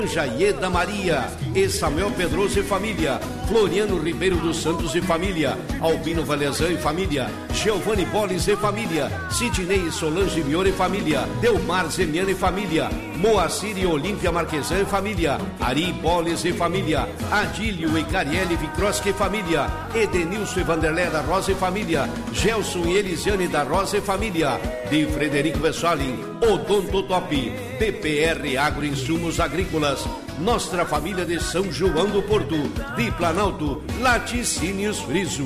Jaieda Maria e Samuel Pedroso e família, Floriano Ribeiro dos Santos e família, Albino Valezan e família, Giovanni Bolis e família, Sidney e Solange Mior e família, Delmar Zemiano e família, Moacir e Olímpia Marquesan e família, Ari Bolis e família, Adílio e Cariele Vicroski e família, Edenilson e Vanderlé da Rosa e família, Gelson e Elisiane da Rosa e família, de Frederico Vessalin, Odonto Top, DPR Agroinsumos Agrícolas, Nossa Família de São João do Porto, de Planalto, Laticínios Friso.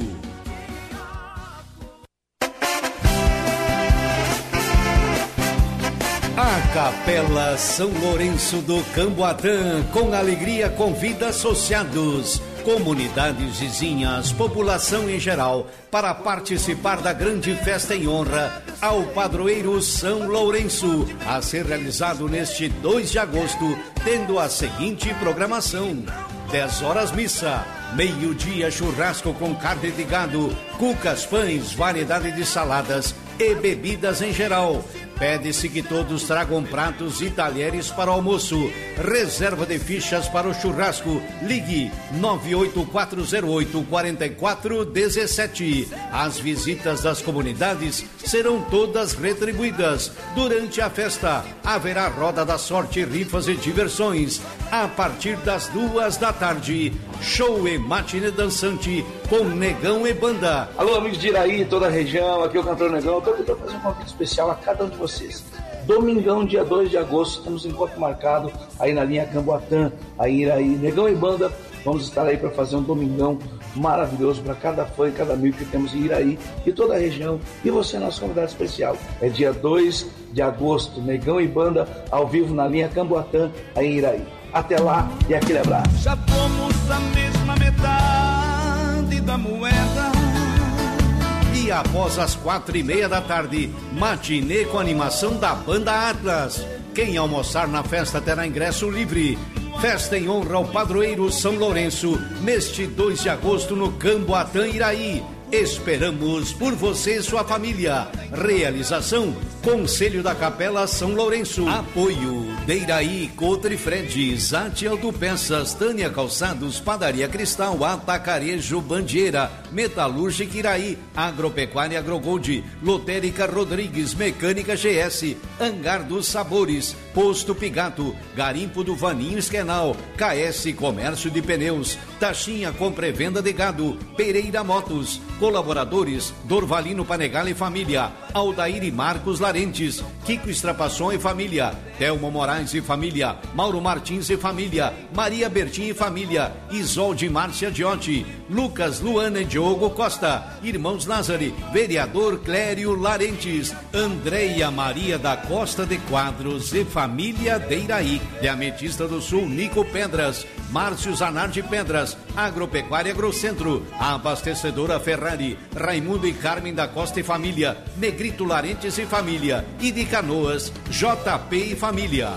A Capela São Lourenço do Camboatã, com alegria, convida associados, comunidades vizinhas, população em geral, para participar da grande festa em honra ao padroeiro São Lourenço, a ser realizado neste 2 de agosto, tendo a seguinte programação: 10 horas missa, meio-dia churrasco com carne de gado, cucas, pães, variedade de saladas e bebidas em geral. Pede-se que todos tragam pratos e talheres para o almoço. Reserva de fichas para o churrasco. Ligue 98408-4417. As visitas das comunidades serão todas retribuídas. Durante a festa, haverá roda da sorte, rifas e diversões. A partir das 2 da tarde, show e matinê dançante com Negão e Banda. Alô, amigos de Iraí, toda a região, aqui é o cantor Negão. Estou tentando fazer um convite especial a cada um de vocês. Domingão, dia 2 de agosto, temos um encontro marcado aí na linha Camboatã, aí Iraí, Negão e Banda. Vamos estar aí para fazer um domingão maravilhoso para cada fã e cada amigo que temos em Iraí e toda a região. E você é nosso convidado especial. É dia 2 de agosto, Negão e Banda, ao vivo na linha Camboatã, aí em Iraí. Até lá e aquele abraço. Já fomos a mesma metade da moeda. E após as 4:30 da tarde, matinê com animação da Banda Atlas. Quem almoçar na festa terá ingresso livre. Festa em honra ao padroeiro São Lourenço, neste 2 de agosto no Camboatã, Iraí. Esperamos por você e sua família. Realização: Conselho da Capela São Lourenço. Apoio: Deiraí, Coutre Fred, Zate Autopeças, Tânia Calçados, Padaria Cristal, Atacarejo Bandeira, Metalúrgica Iraí, Agropecuária Agrogold, Lotérica Rodrigues, Mecânica GS, Hangar dos Sabores, Posto Pigato, Garimpo do Vaninho Esquenal, KS Comércio de Pneus, Taxinha Compra e Venda de Gado, Pereira Motos. Colaboradores: Dorvalino Panegale e família, Aldair e Marcos Larentes, Kiko Estrapasson e família, Telmo Moraes e família, Mauro Martins e família, Maria Bertin e família, Isolde Márcia Diotti, Lucas, Luana e Diogo Costa, Irmãos Lázari, Vereador Clério Larentes, Andreia Maria da Costa de Quadros e família Deiraí, de Ametista do Sul, Nico Pedras, Márcio Zanardi Pedras, Agropecuária Agrocentro, Abastecedora Ferrari, Raimundo e Carmen da Costa e família, Negrito Larentes e família, e de Canoas, JP e família.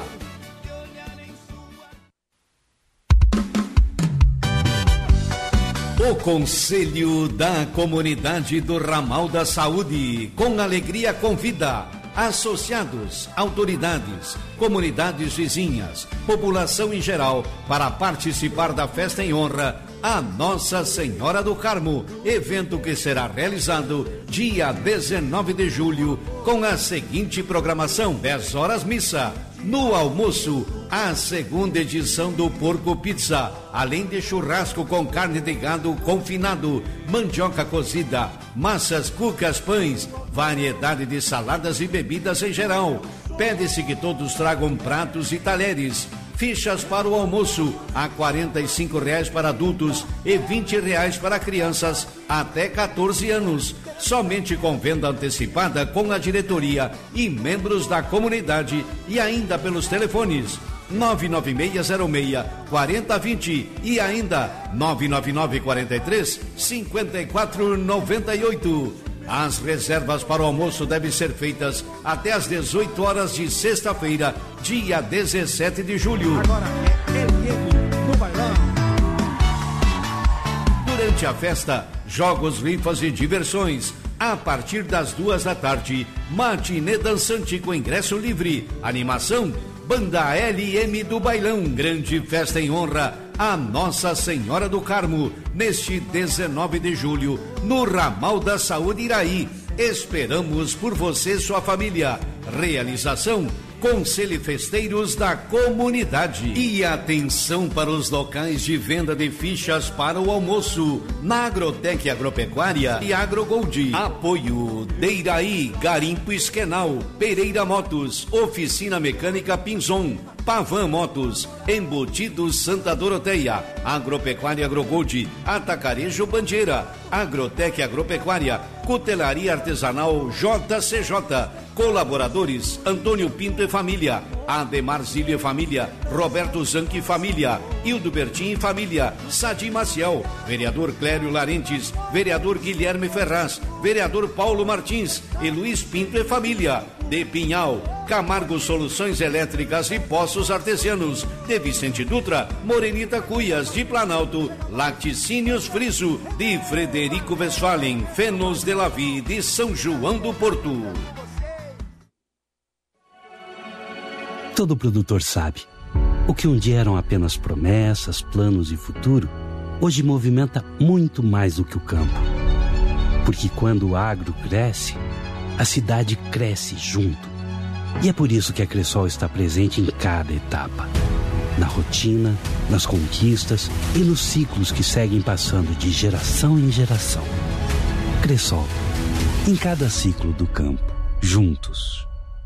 O Conselho da Comunidade do Ramal da Saúde, com alegria, convida associados, autoridades, comunidades vizinhas, população em geral, para participar da festa em honra a Nossa Senhora do Carmo, evento que será realizado dia 19 de julho, com a seguinte programação: 10 horas missa. No almoço, a segunda edição do Porco Pizza, além de churrasco com carne de gado confinado, mandioca cozida, massas, cucas, pães, variedade de saladas e bebidas em geral. Pede-se que todos tragam pratos e talheres. Fichas para o almoço a R$ 45 para adultos e R$ 20 para crianças até 14 anos. Somente com venda antecipada com a diretoria e membros da comunidade, e ainda pelos telefones 99606-4020 e ainda 999-43-5498. As reservas para o almoço devem ser feitas até às 18 horas de sexta-feira, dia 17 de julho. Agora é ele no bailão. Durante a festa, jogos, rifas e diversões. A partir das 2 da tarde, matinê dançante com ingresso livre. Animação: Banda LM do Bailão, grande festa em honra a Nossa Senhora do Carmo, neste 19 de julho, no Ramal da Saúde Iraí. Esperamos por você e sua família. Realização Conselho Festeiros da Comunidade. E atenção para os locais de venda de fichas para o almoço na Agrotec Agropecuária e AgroGold. Apoio Deiraí, Garimpo Esquenal, Pereira Motos, Oficina Mecânica Pinzon, Pavan Motos, Embutidos Santa Doroteia, Agropecuária AgroGold, Atacarejo Bandeira, Agrotec Agropecuária, Cutelaria Artesanal JCJ, colaboradores Antônio Pinto e Família, Ademar Zílio e Família, Roberto Zanchi e Família, Hildo Bertin e Família, Sadi Maciel, vereador Clério Larentes, vereador Guilherme Ferraz, vereador Paulo Martins e Luiz Pinto e Família. De Pinhal, Camargo Soluções Elétricas e Poços Artesianos. De Vicente Dutra, Morenita Cuias. De Planalto, Laticínios Friso. De Frederico Westphalen, Fenos de Lavi, de São João do Porto. Todo produtor sabe, o que um dia eram apenas promessas, planos e futuro, hoje movimenta muito mais do que o campo. Porque quando o agro cresce, a cidade cresce junto. E é por isso que a Cressol está presente em cada etapa. Na rotina, nas conquistas e nos ciclos que seguem passando de geração em geração. Cressol, em cada ciclo do campo, juntos.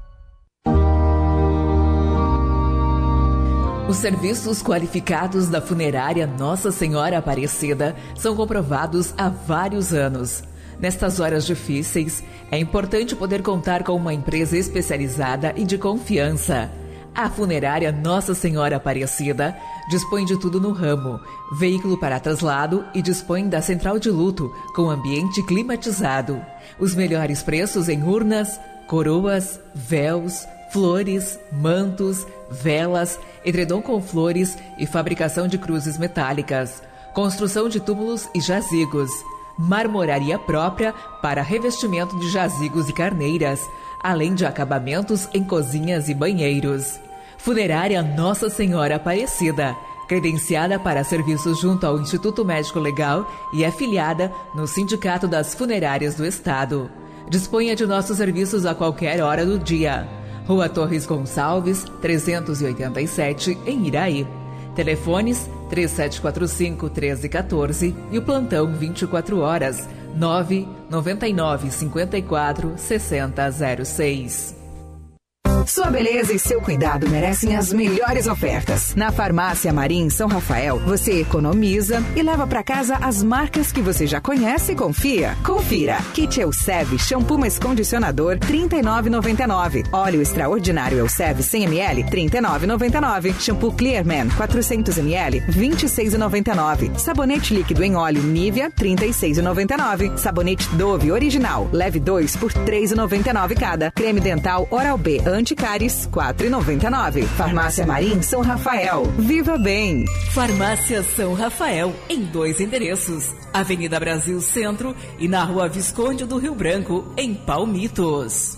Os serviços qualificados da funerária Nossa Senhora Aparecida são comprovados há vários anos. Nestas horas difíceis, é importante poder contar com uma empresa especializada e de confiança. A funerária Nossa Senhora Aparecida dispõe de tudo no ramo, veículo para traslado e dispõe da central de luto com ambiente climatizado. Os melhores preços em urnas, coroas, véus, flores, mantos, velas, edredom com flores e fabricação de cruzes metálicas, construção de túmulos e jazigos, marmoraria própria para revestimento de jazigos e carneiras, além de acabamentos em cozinhas e banheiros. Funerária Nossa Senhora Aparecida, credenciada para serviços junto ao Instituto Médico Legal e afiliada no Sindicato das Funerárias do Estado. Disponha de nossos serviços a qualquer hora do dia. Rua Torres Gonçalves, 387, em Iraí. Telefones 3745-1314 e o plantão 24 horas 999-54-6006. Sua beleza e seu cuidado merecem as melhores ofertas. Na Farmácia Marim São Rafael, você economiza e leva para casa as marcas que você já conhece e confia. Confira. Kit Elseve Shampoo mais Condicionador, R$ 39,99. Óleo Extraordinário Elseve 100 ml, R$ 39,99. Shampoo Clearman 400 ml, R$ 26,99. Sabonete líquido em óleo Nivea, R$ 36,99. Sabonete Dove Original, leve 2 por R$ 3,99 cada. Creme dental Oral-B Anticáries, R$ 4,99. Farmácia Marim São Rafael. Viva bem! Farmácia São Rafael, em 2 endereços. Avenida Brasil Centro e na Rua Visconde do Rio Branco, em Palmitos.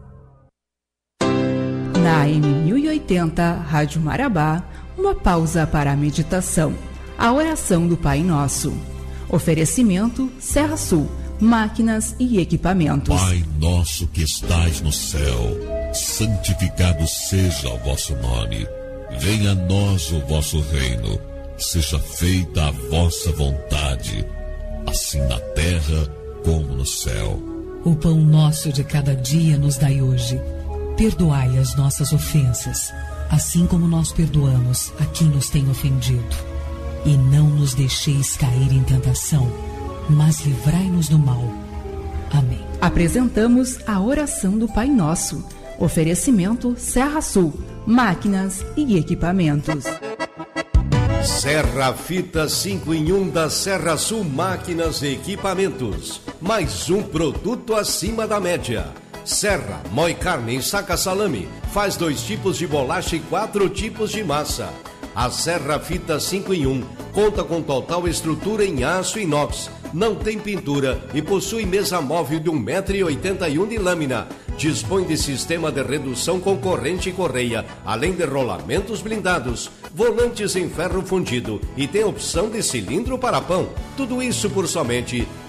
Na AM 1080, Rádio Marabá, uma pausa para a meditação. A oração do Pai Nosso. Oferecimento Serra Sul, máquinas e equipamentos. Pai nosso que estais no céu, santificado seja o vosso nome. Venha a nós o vosso reino. Seja feita a vossa vontade, assim na terra como no céu. O pão nosso de cada dia nos dai hoje. Perdoai as nossas ofensas, assim como nós perdoamos a quem nos tem ofendido. E não nos deixeis cair em tentação, mas livrai-nos do mal. Amém. Apresentamos a oração do Pai Nosso. Oferecimento Serra Sul, máquinas e equipamentos. Serra Fita 5 em 1 da Serra Sul Máquinas e Equipamentos. Mais um produto acima da média. Serra, moe carne e saca salame. Faz 2 tipos de bolacha e 4 tipos de massa. A Serra Fita 5 em 1 conta com total estrutura em aço inox. Não tem pintura e possui mesa móvel de 1,81 m de lâmina. Dispõe de sistema de redução com corrente e correia, além de rolamentos blindados, volantes em ferro fundido e tem opção de cilindro para pão. Tudo isso por somente R$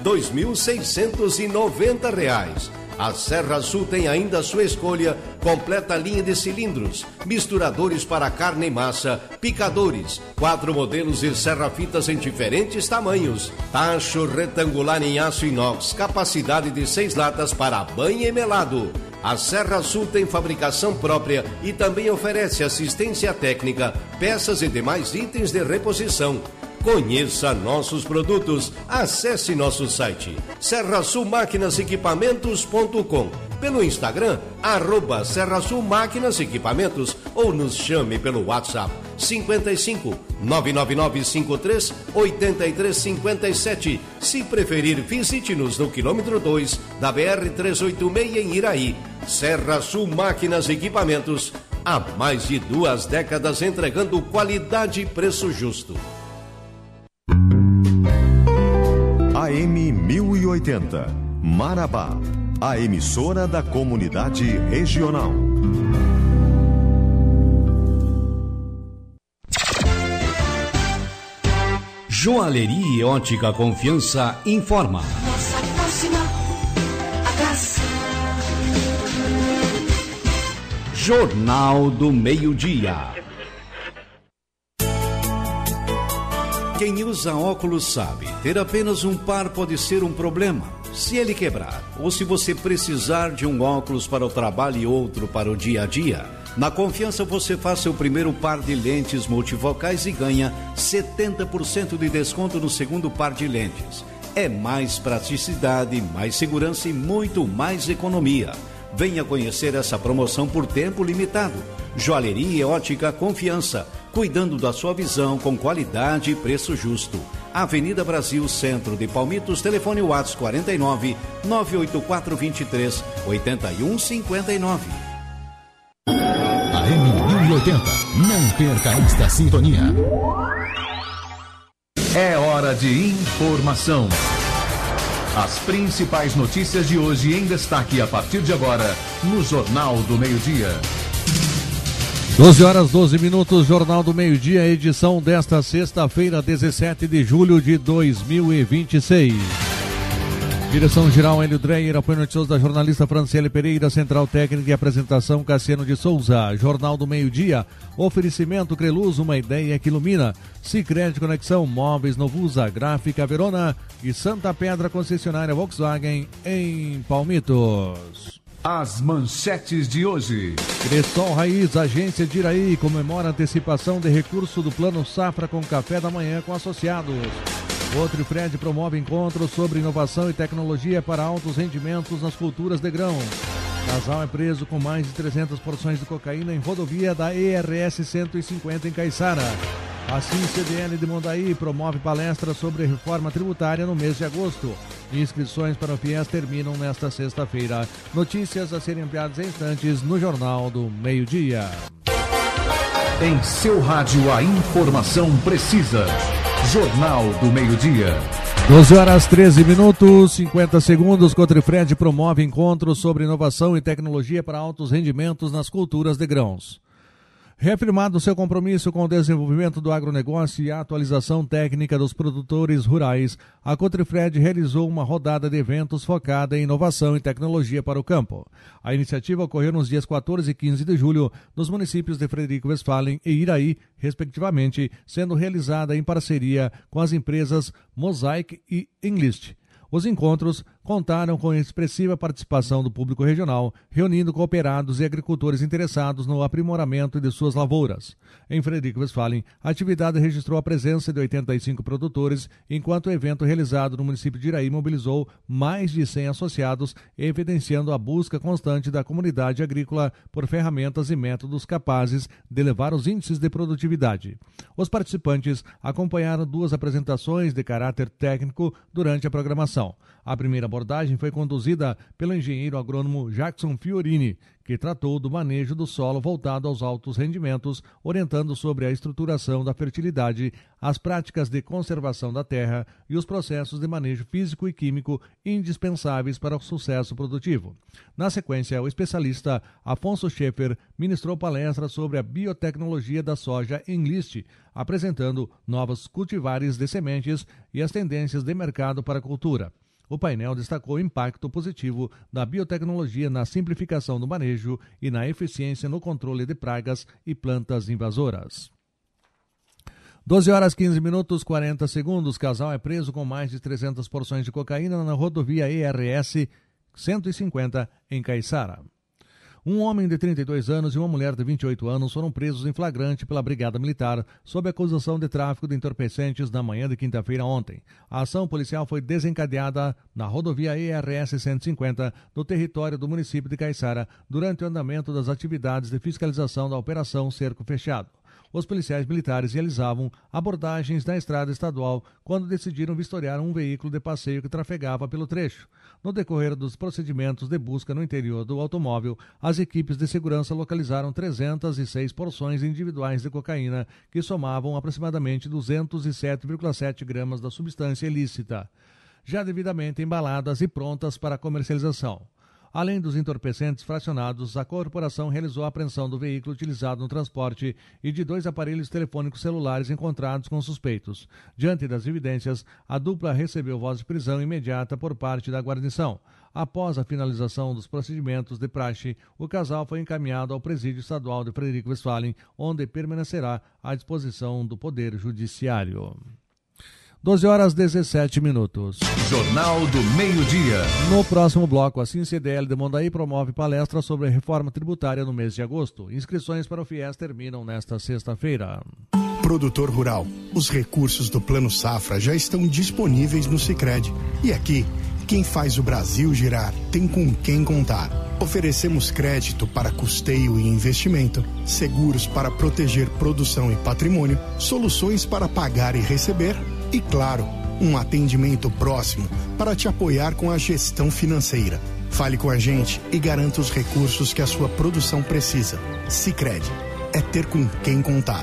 2.690. A Serra Sul tem ainda a sua escolha, completa linha de cilindros, misturadores para carne e massa, picadores, 4 modelos de serra-fitas em diferentes tamanhos, tacho retangular em aço inox, capacidade de 6 latas para banho e melado. A Serra Sul tem fabricação própria e também oferece assistência técnica, peças e demais itens de reposição. Conheça nossos produtos, acesse nosso site serrasulmaquinasequipamentos.com, pelo Instagram @Serra Sul Máquinas Equipamentos ou nos chame pelo WhatsApp 55 999 53 83 57. Se preferir, visite-nos no quilômetro 2 da BR-386 em Iraí. Serra Sul Máquinas Equipamentos, há mais de 2 décadas entregando qualidade e preço justo. AM 1080, Marabá, a emissora da comunidade regional. Joalheria e Ótica Confiança informa. Nossa próxima atração. Jornal do Meio-Dia. Quem usa óculos sabe, ter apenas um par pode ser um problema. Se ele quebrar, ou se você precisar de um óculos para o trabalho e outro para o dia a dia, na Confiança você faz seu primeiro par de lentes multifocais e ganha 70% de desconto no segundo par de lentes. É mais praticidade, mais segurança e muito mais economia. Venha conhecer essa promoção por tempo limitado. Joalheria e Ótica Confiança, cuidando da sua visão com qualidade e preço justo. Avenida Brasil, Centro de Palmitos, telefone WhatsApp 49 984 23 81 59. AM 1080, não perca esta sintonia. É hora de informação. As principais notícias de hoje em destaque a partir de agora no Jornal do Meio-Dia. 12h12, Jornal do Meio-Dia, edição desta sexta-feira, 17 de julho de 2026. Direção-geral Hélio Dreyer, apoio noticioso da jornalista Franciele Pereira, central técnica e apresentação Cassiano de Souza. Jornal do Meio-Dia, oferecimento Creluz, uma ideia que ilumina. Sicredi Conexão, Móveis Novusa, Gráfica Verona e Santa Pedra, concessionária Volkswagen em Palmitos. As manchetes de hoje. Cressol Raiz, agência de Iraí, comemora antecipação de recurso do Plano Safra com café da manhã com associados. Cotrifred promove encontros sobre inovação e tecnologia para altos rendimentos nas culturas de grão. Casal é preso com mais de 300 porções de cocaína em rodovia da ERS 150 em Caiçara. Assim, CDL de Mondaí promove palestra sobre reforma tributária no mês de agosto. Inscrições para o FIES terminam nesta sexta-feira. Notícias a serem ampliadas em instantes no Jornal do Meio-Dia. Em seu rádio, a informação precisa. Jornal do Meio-Dia. 12h13, 50 segundos. Cotrifred promove encontros sobre inovação e tecnologia para altos rendimentos nas culturas de grãos. Reafirmado seu compromisso com o desenvolvimento do agronegócio e a atualização técnica dos produtores rurais, a Cotrifred realizou uma rodada de eventos focada em inovação e tecnologia para o campo. A iniciativa ocorreu nos dias 14 e 15 de julho nos municípios de Frederico Westphalen e Iraí, respectivamente, sendo realizada em parceria com as empresas Mosaic e Enlist. Os encontros contaram com expressiva participação do público regional, reunindo cooperados e agricultores interessados no aprimoramento de suas lavouras. Em Frederico Westphalen, a atividade registrou a presença de 85 produtores, enquanto o evento realizado no município de Iraí mobilizou mais de 100 associados, evidenciando a busca constante da comunidade agrícola por ferramentas e métodos capazes de elevar os índices de produtividade. Os participantes acompanharam 2 apresentações de caráter técnico durante a programação. A primeira abordagem foi conduzida pelo engenheiro agrônomo Jackson Fiorini, que tratou do manejo do solo voltado aos altos rendimentos, orientando sobre a estruturação da fertilidade, as práticas de conservação da terra e os processos de manejo físico e químico indispensáveis para o sucesso produtivo. Na sequência, o especialista Afonso Schaeffer ministrou palestra sobre a biotecnologia da soja Enlist, apresentando novos cultivares de sementes e as tendências de mercado para a cultura. O painel destacou o impacto positivo da biotecnologia na simplificação do manejo e na eficiência no controle de pragas e plantas invasoras. 12 horas 15 minutos 40 segundos. Casal é preso com mais de 300 porções de cocaína na rodovia ERS 150 em Caiçara. Um homem de 32 anos e uma mulher de 28 anos foram presos em flagrante pela Brigada Militar sob acusação de tráfico de entorpecentes na manhã de quinta-feira ontem. A ação policial foi desencadeada na rodovia ERS 150, no território do município de Caiçara, durante o andamento das atividades de fiscalização da Operação Cerco Fechado. Os policiais militares realizavam abordagens na estrada estadual quando decidiram vistoriar um veículo de passeio que trafegava pelo trecho. No decorrer dos procedimentos de busca no interior do automóvel, as equipes de segurança localizaram 306 porções individuais de cocaína, que somavam aproximadamente 207,7 gramas da substância ilícita, já devidamente embaladas e prontas para comercialização. Além dos entorpecentes fracionados, a corporação realizou a apreensão do veículo utilizado no transporte e de 2 aparelhos telefônicos celulares encontrados com suspeitos. Diante das evidências, a dupla recebeu voz de prisão imediata por parte da guarnição. Após a finalização dos procedimentos de praxe, o casal foi encaminhado ao Presídio Estadual de Frederico Westphalen, onde permanecerá à disposição do Poder Judiciário. 12 horas 17 minutos. Jornal do Meio-Dia. No próximo bloco, a CIN-CDL de Mondaí promove palestra sobre a reforma tributária no mês de agosto. Inscrições para o FIES terminam nesta sexta-feira. Produtor rural, os recursos do Plano Safra já estão disponíveis no Sicredi. E aqui, quem faz o Brasil girar tem com quem contar. Oferecemos crédito para custeio e investimento, seguros para proteger produção e patrimônio, soluções para pagar e receber e, claro, um atendimento próximo para te apoiar com a gestão financeira. Fale com a gente e garanta os recursos que a sua produção precisa. Sicredi, é ter com quem contar.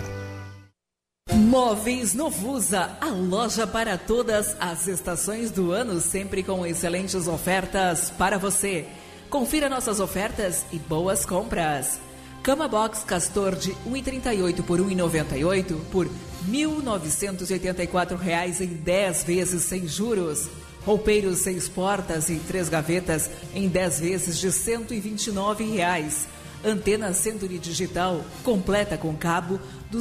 Móveis Novusa, a loja para todas as estações do ano, sempre com excelentes ofertas para você. Confira nossas ofertas e boas compras. Cama Box Castor de 1,38 por 1,98 por R$ 1.984 em 10 vezes sem juros. Roupeiros 6 portas e 3 gavetas em 10 vezes de R$ 129. Antena Century Digital completa com cabo R$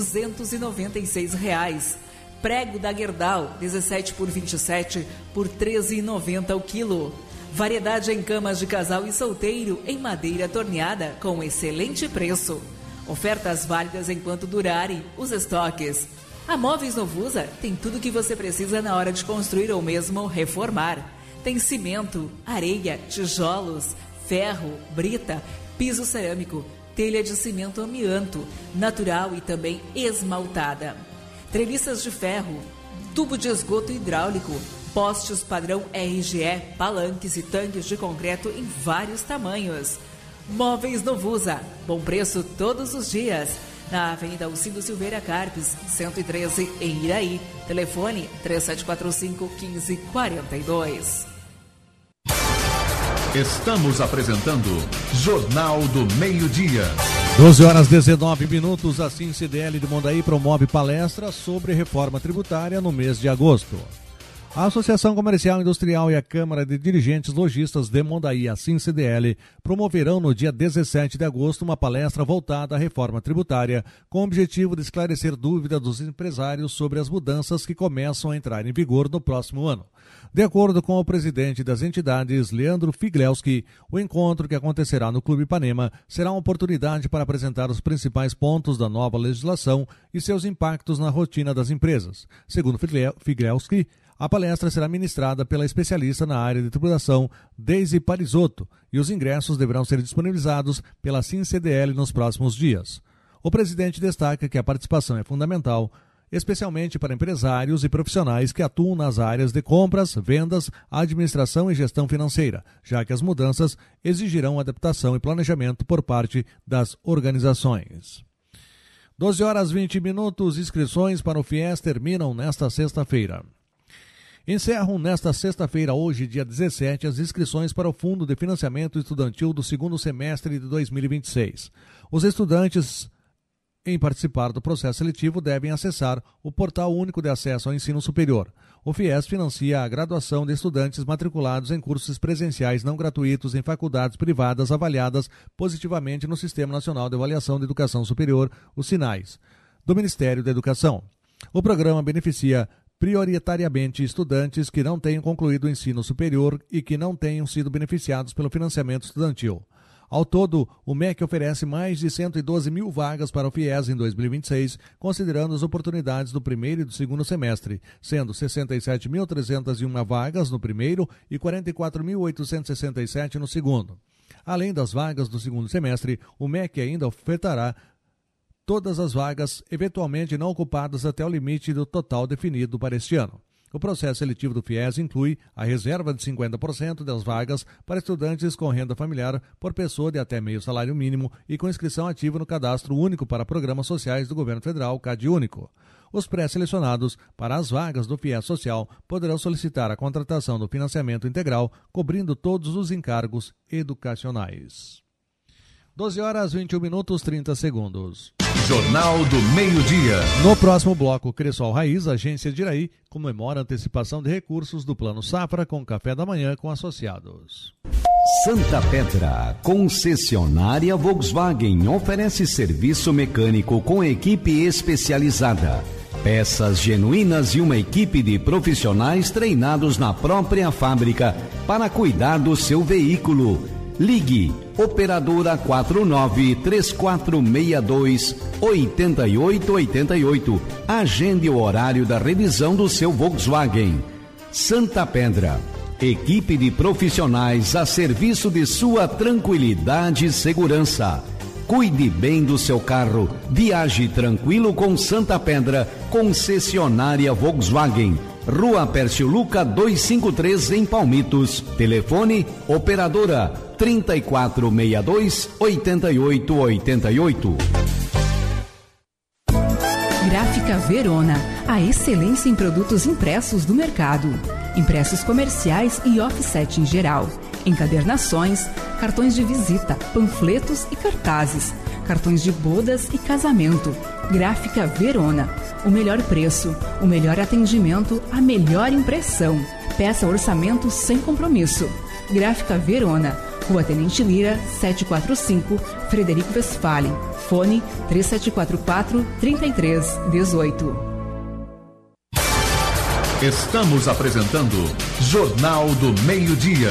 296. Prego da Gerdau 17 por 27 por R$ 13,90 o quilo. Variedade em camas de casal e solteiro em madeira torneada com excelente preço. Ofertas válidas enquanto durarem os estoques. A Móveis Novusa tem tudo o que você precisa na hora de construir ou mesmo reformar. Tem cimento, areia, tijolos, ferro, brita, piso cerâmico, telha de cimento amianto, natural e também esmaltada. Treliças de ferro, tubo de esgoto hidráulico, postes padrão RGE, palanques e tanques de concreto em vários tamanhos. Móveis Novusa, bom preço todos os dias. Na Avenida Alcindo Silveira Carpes, 113, em Iraí. Telefone 3745-1542. Estamos apresentando Jornal do Meio-Dia. 12 horas 19 minutos. A CIN-CDL de Mondaí promove palestra sobre reforma tributária no mês de agosto. A Associação Comercial Industrial e a Câmara de Dirigentes Lojistas de Mondaí, a CIN-CDL, promoverão no dia 17 de agosto uma palestra voltada à reforma tributária, com o objetivo de esclarecer dúvidas dos empresários sobre as mudanças que começam a entrar em vigor no próximo ano. De acordo com o presidente das entidades, Leandro Figlewski, o encontro que acontecerá no Clube Ipanema será uma oportunidade para apresentar os principais pontos da nova legislação e seus impactos na rotina das empresas. Segundo Figlewski, a palestra será ministrada pela especialista na área de tributação, Deise Parisotto, e os ingressos deverão ser disponibilizados pela CIN-CDL nos próximos dias. O presidente destaca que a participação é fundamental especialmente para empresários e profissionais que atuam nas áreas de compras, vendas, administração e gestão financeira, já que as mudanças exigirão adaptação e planejamento por parte das organizações. 12h20, inscrições para o FIES terminam nesta sexta-feira. Encerram nesta sexta-feira, hoje, dia 17, as inscrições para o Fundo de Financiamento Estudantil do segundo semestre de 2026. Os estudantes em participar do processo seletivo devem acessar o Portal Único de Acesso ao Ensino Superior. O FIES financia a graduação de estudantes matriculados em cursos presenciais não gratuitos em faculdades privadas avaliadas positivamente no Sistema Nacional de Avaliação de Educação Superior, o SINAES, do Ministério da Educação. O programa beneficia prioritariamente estudantes que não tenham concluído o ensino superior e que não tenham sido beneficiados pelo financiamento estudantil. Ao todo, o MEC oferece mais de 112 mil vagas para o FIES em 2026, considerando as oportunidades do primeiro e do segundo semestre, sendo 67.301 vagas no primeiro e 44.867 no segundo. Além das vagas do segundo semestre, o MEC ainda ofertará todas as vagas eventualmente não ocupadas até o limite do total definido para este ano. O processo seletivo do FIES inclui a reserva de 50% das vagas para estudantes com renda familiar por pessoa de até meio salário mínimo e com inscrição ativa no Cadastro Único para Programas Sociais do Governo Federal, CadÚnico. Os pré-selecionados para as vagas do FIES Social poderão solicitar a contratação do financiamento integral, cobrindo todos os encargos educacionais. 12h21, 30 segundos. Jornal do Meio-Dia. No próximo bloco, Cressol Raiz, agência de Iraí, comemora a antecipação de recursos do Plano Safra com café da manhã com associados. Santa Pedra, concessionária Volkswagen, oferece serviço mecânico com equipe especializada. Peças genuínas e uma equipe de profissionais treinados na própria fábrica para cuidar do seu veículo. Ligue, operadora 49-3462-8888. Agende o horário da revisão do seu Volkswagen. Santa Pedra, equipe de profissionais a serviço de sua tranquilidade e segurança. Cuide bem do seu carro. Viaje tranquilo com Santa Pedra, concessionária Volkswagen. Rua Pércio Luca 253 em Palmitos. Telefone operadora 3462-8888. Gráfica Verona, a excelência em produtos impressos do mercado. Impressos comerciais e offset em geral. Encadernações, cartões de visita, panfletos e cartazes. Cartões de bodas e casamento. Gráfica Verona. O melhor preço, o melhor atendimento, a melhor impressão. Peça orçamento sem compromisso. Gráfica Verona. Rua Tenente Lira, 745, Frederico Westphalen. Fone 3744-3318. Estamos apresentando Jornal do Meio-Dia.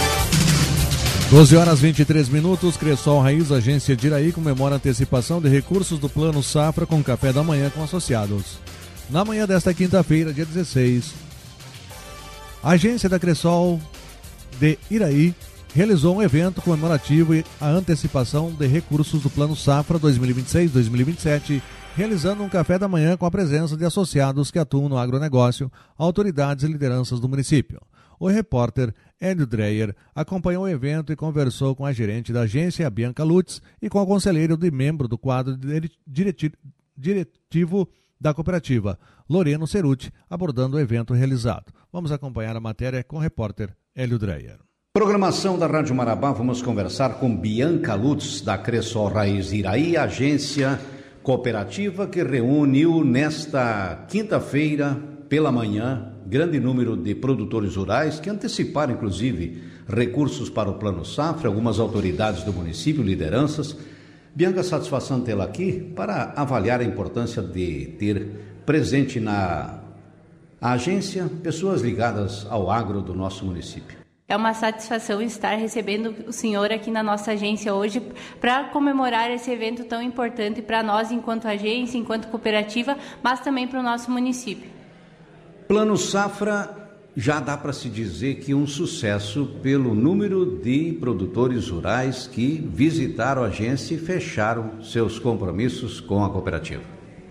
12h23, Cressol Raiz, agência de Iraí, comemora a antecipação de recursos do Plano Safra com café da manhã com associados. Na manhã desta quinta-feira, dia 16, a agência da Cressol de Iraí realizou um evento comemorativo e a antecipação de recursos do Plano Safra 2026-2027, realizando um café da manhã com a presença de associados que atuam no agronegócio, autoridades e lideranças do município. O repórter Hélio Dreyer acompanhou o evento e conversou com a gerente da agência, Bianca Lutz, e com o conselheiro e membro do quadro diretivo da cooperativa, Loreno Ceruti, abordando o evento realizado. Vamos acompanhar a matéria com o repórter Hélio Dreyer. Programação da Rádio Marabá, vamos conversar com Bianca Lutz, da Cressol Raiz Iraí, agência cooperativa que reuniu nesta quinta-feira, pela manhã, grande número de produtores rurais que anteciparam, inclusive, recursos para o Plano Safra, algumas autoridades do município, lideranças. Bianca, satisfação tê-la aqui para avaliar a importância de ter presente na agência pessoas ligadas ao agro do nosso município. É uma satisfação estar recebendo o senhor aqui na nossa agência hoje para comemorar esse evento tão importante para nós enquanto agência, enquanto cooperativa, mas também para o nosso município. Plano Safra já dá para se dizer que um sucesso pelo número de produtores rurais que visitaram a agência e fecharam seus compromissos com a cooperativa.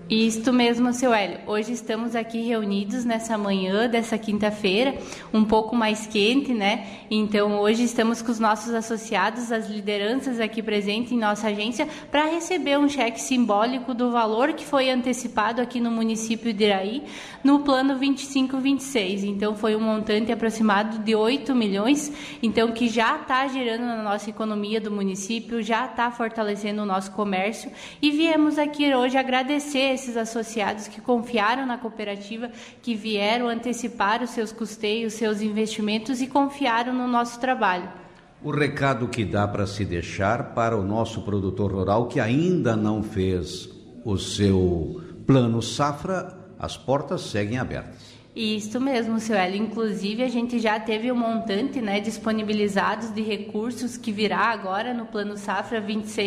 Isto mesmo, seu Hélio. Hoje estamos aqui reunidos nessa manhã dessa quinta-feira, um pouco mais quente, né? Então, hoje estamos com os nossos associados, as lideranças aqui presentes em nossa agência, para receber um cheque simbólico do valor que foi antecipado aqui no município de Iraí, no plano 25-26. Então, foi um montante aproximado de 8 milhões, então, que já está gerando na nossa economia do município, já está fortalecendo o nosso comércio, e viemos aqui hoje agradecer esses associados que confiaram na cooperativa, que vieram antecipar os seus custeios, seus investimentos e confiaram no nosso trabalho. O recado que dá para se deixar para o nosso produtor rural que ainda não fez o seu plano safra, as portas seguem abertas. Isso mesmo, seu Hélio. Inclusive, a gente já teve um montante, né, disponibilizados de recursos que virá agora no Plano Safra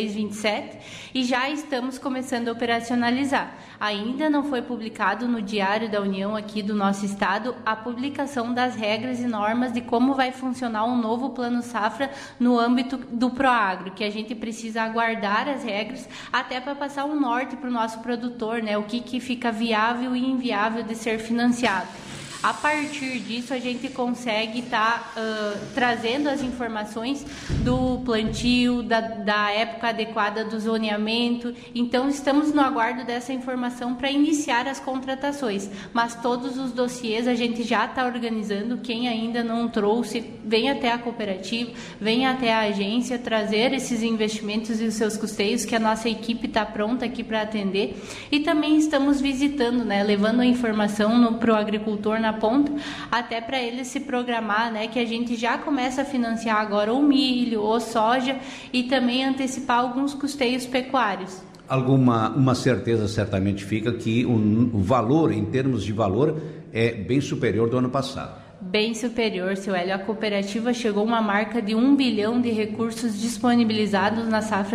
26-27 e já estamos começando a operacionalizar. Ainda não foi publicado no Diário da União aqui do nosso estado a publicação das regras e normas de como vai funcionar um novo Plano Safra no âmbito do Proagro, que a gente precisa aguardar as regras até para passar um norte para o nosso produtor, né, o que fica viável e inviável de ser financiado. A partir disso, a gente consegue estar trazendo as informações do plantio, da época adequada do zoneamento. Então, estamos no aguardo dessa informação para iniciar as contratações. Mas todos os dossiês a gente já está organizando. Quem ainda não trouxe, vem até a cooperativa, vem até a agência trazer esses investimentos e os seus custeios, que a nossa equipe está pronta aqui para atender. E também estamos visitando, né, levando a informação para o agricultor na ponta, até para ele se programar, né, que a gente já começa a financiar agora o milho, ou soja e também antecipar alguns custeios pecuários. Uma certeza certamente fica que o valor, em termos de valor, é bem superior do ano passado. Bem superior, seu Hélio. A cooperativa chegou a uma marca de 1 bilhão de recursos disponibilizados na safra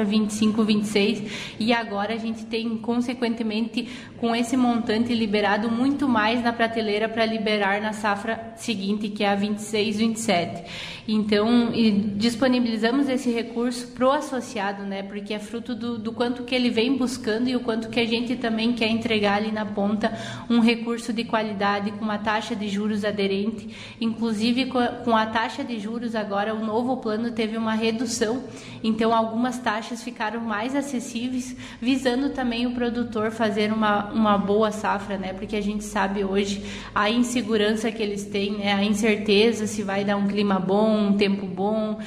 25-26 e agora a gente tem, consequentemente, com esse montante liberado muito mais na prateleira para liberar na safra seguinte, que é a 26-27. Então, disponibilizamos esse recurso para o associado, né, porque é fruto do quanto que ele vem buscando e o quanto que a gente também quer entregar ali na ponta um recurso de qualidade com uma taxa de juros aderente. Inclusive, com a taxa de juros agora, o novo plano teve uma redução, então algumas taxas ficaram mais acessíveis, visando também o produtor fazer uma boa safra, né? Porque a gente sabe hoje a insegurança que eles têm, né? A incerteza se vai dar um clima bom, um tempo bom.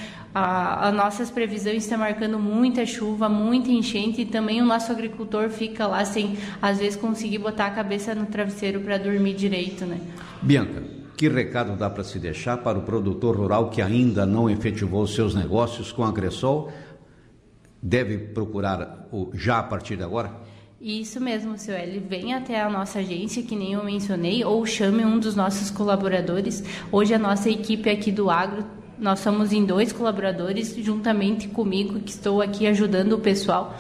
As nossas previsões estão marcando muita chuva, muita enchente, e também o nosso agricultor fica lá sem, às vezes, conseguir botar a cabeça no travesseiro para dormir direito, né? Bianca, que recado dá para se deixar para o produtor rural que ainda não efetivou seus negócios com a Cressol? Deve procurar já a partir de agora? Isso mesmo, seu Hélio. Venha até a nossa agência, que nem eu mencionei, ou chame um dos nossos colaboradores. Hoje a nossa equipe aqui do Agro, nós somos em 2 colaboradores, juntamente comigo, que estou aqui ajudando o pessoal.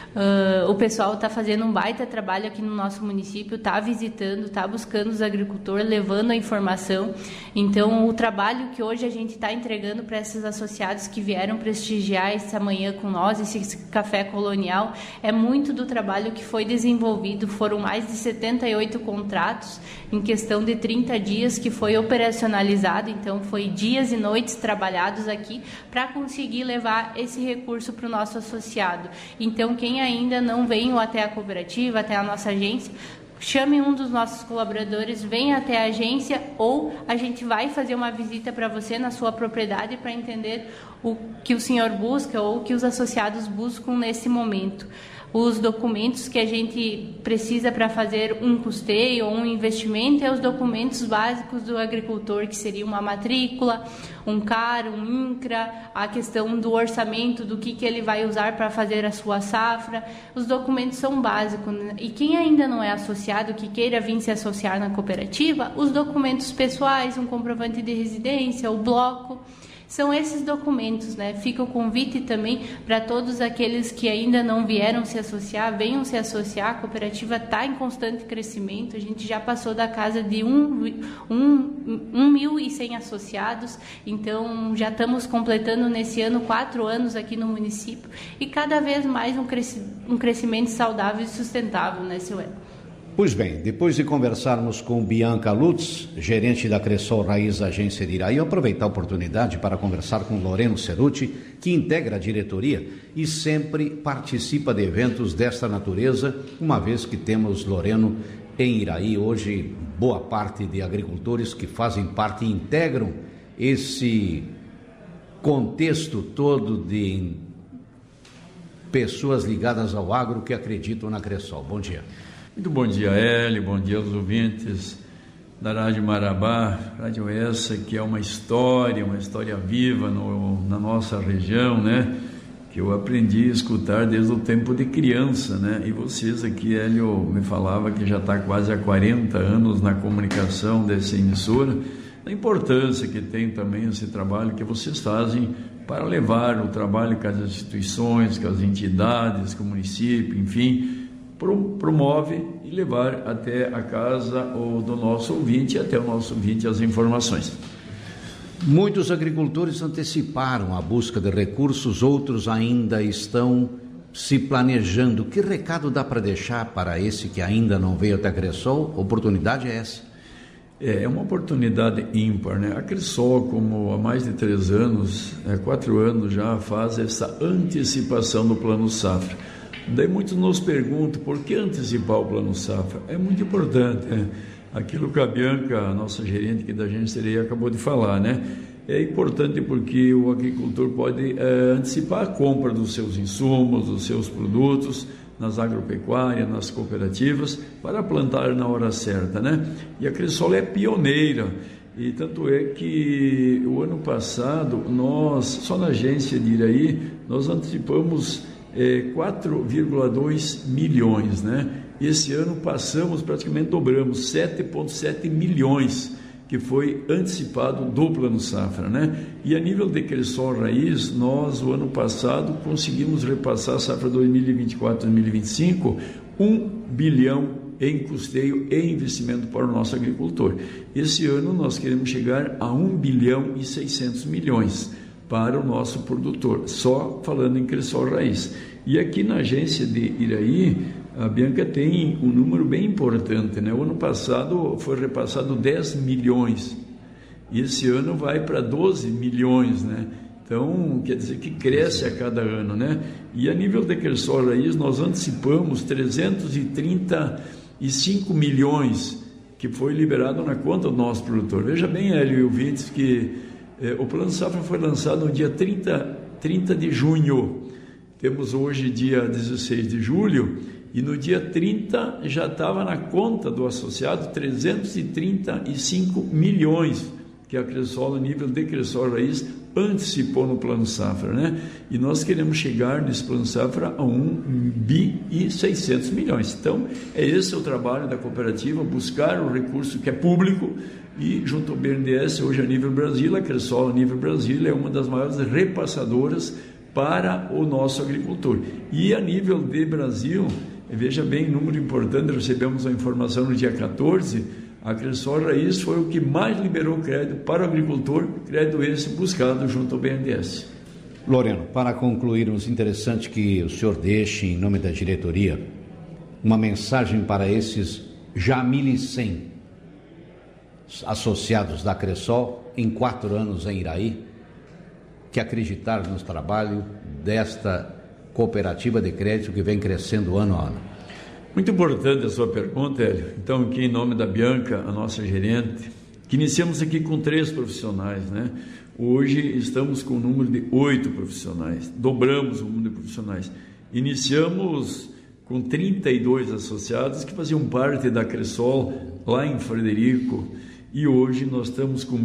O pessoal está fazendo um baita trabalho aqui no nosso município, está visitando, está buscando os agricultores, levando a informação. Então, o trabalho que hoje a gente está entregando para esses associados que vieram prestigiar essa manhã com nós, esse café colonial, é muito do trabalho que foi desenvolvido. Foram mais de 78 contratos em questão de 30 dias que foi operacionalizado. Então, foi dias e noites trabalhados aqui para conseguir levar esse recurso para o nosso associado. Então, quem ainda não veio até a cooperativa, até a nossa agência, chame um dos nossos colaboradores, venha até a agência, ou a gente vai fazer uma visita para você na sua propriedade para entender o que o senhor busca ou o que os associados buscam nesse momento. Os documentos que a gente precisa para fazer um custeio ou um investimento é os documentos básicos do agricultor, que seria uma matrícula, um CAR, um INCRA, a questão do orçamento, do que ele vai usar para fazer a sua safra. Os documentos são básicos, né? E quem ainda não é associado, que queira vir se associar na cooperativa, os documentos pessoais, um comprovante de residência, o bloco. São esses documentos, né? Fica o convite também para todos aqueles que ainda não vieram se associar, venham se associar. A cooperativa está em constante crescimento, a gente já passou da casa de 1.100 associados, então já estamos completando nesse ano 4 anos aqui no município, e cada vez mais um crescimento saudável e sustentável, né, seu Hélio? Pois bem, depois de conversarmos com Bianca Lutz, gerente da Cressol Raiz Agência de Iraí, eu aproveitar a oportunidade para conversar com Loreno Cerutti, que integra a diretoria e sempre participa de eventos desta natureza, uma vez que temos Loreno em Iraí. Hoje, boa parte de agricultores que fazem parte e integram esse contexto todo de pessoas ligadas ao agro que acreditam na Cressol. Bom dia. Muito bom dia, Hélio, bom dia aos ouvintes da Rádio Marabá, rádio essa que é uma história viva na nossa região, né? Que eu aprendi a escutar desde o tempo de criança, né? E vocês aqui, Hélio, me falava que já está quase há 40 anos na comunicação dessa emissora, a importância que tem também esse trabalho que vocês fazem para levar o trabalho com as instituições, com as entidades, com o município, enfim, promove e levar até a casa do nosso ouvinte, até o nosso ouvinte as informações. Muitos agricultores anteciparam a busca de recursos, outros ainda estão se planejando. Que recado dá para deixar para esse que ainda não veio até a Cressol? Oportunidade é essa? É uma oportunidade ímpar, né? A Cressol, como há mais de 3 anos, 4 anos já, faz essa antecipação do Plano Safra. Daí muitos nos perguntam por que antecipar o Plano Safra. É muito importante, né? Aquilo que a Bianca, a nossa gerente aqui da agência, acabou de falar, né? É importante porque o agricultor pode antecipar a compra dos seus insumos, dos seus produtos, nas agropecuárias, nas cooperativas, para plantar na hora certa, né? E a Cressol é pioneira, e tanto é que o ano passado, nós, só na agência de Iraí, nós antecipamos 4,2 milhões, né? Esse ano passamos, praticamente dobramos, 7,7 milhões, que foi antecipado do Plano Safra, né? E a nível de Cressol Raiz, nós, o ano passado, conseguimos repassar a safra 2024-2025, 1 bilhão em custeio e investimento para o nosso agricultor. Esse ano nós queremos chegar a 1 bilhão e 600 milhões para o nosso produtor, só falando em Cressol Raiz. E aqui na agência de Iraí, a Bianca tem um número bem importante, né? O ano passado foi repassado 10 milhões, e esse ano vai para 12 milhões, né? Então, quer dizer que cresce a cada ano, né? E a nível de Cressol Raiz, nós antecipamos 335 milhões, que foi liberado na conta do nosso produtor. Veja bem, Hélio e ouvintes, que o Plano Safra foi lançado no dia 30 de junho. Temos hoje dia 16 de julho e no dia 30 já estava na conta do associado 335 milhões que a Cressol, a nível de Cressol Raiz, antecipou no Plano Safra, né? E nós queremos chegar nesse Plano Safra a 1 bi e 600 milhões. Então, esse o trabalho da cooperativa, buscar o recurso que é público. E junto ao BNDES, hoje a nível Brasil, a Cressol a nível Brasil é uma das maiores repassadoras para o nosso agricultor. E a nível de Brasil, veja bem, número importante, recebemos a informação no dia 14, a Cressol Raiz foi o que mais liberou crédito para o agricultor, crédito esse buscado junto ao BNDES. Loreno, para concluirmos, interessante que o senhor deixe, em nome da diretoria, uma mensagem para esses já 1.100 associados da Cressol em 4 anos em Iraí, que acreditaram no trabalho desta cooperativa de crédito que vem crescendo ano a ano. Muito importante a sua pergunta, Hélio. Então, aqui em nome da Bianca, a nossa gerente, que iniciamos aqui com 3 profissionais, né? Hoje estamos com o número de 8 profissionais, dobramos o número de profissionais. Iniciamos com 32 associados que faziam parte da Cressol lá em Frederico, e hoje nós estamos com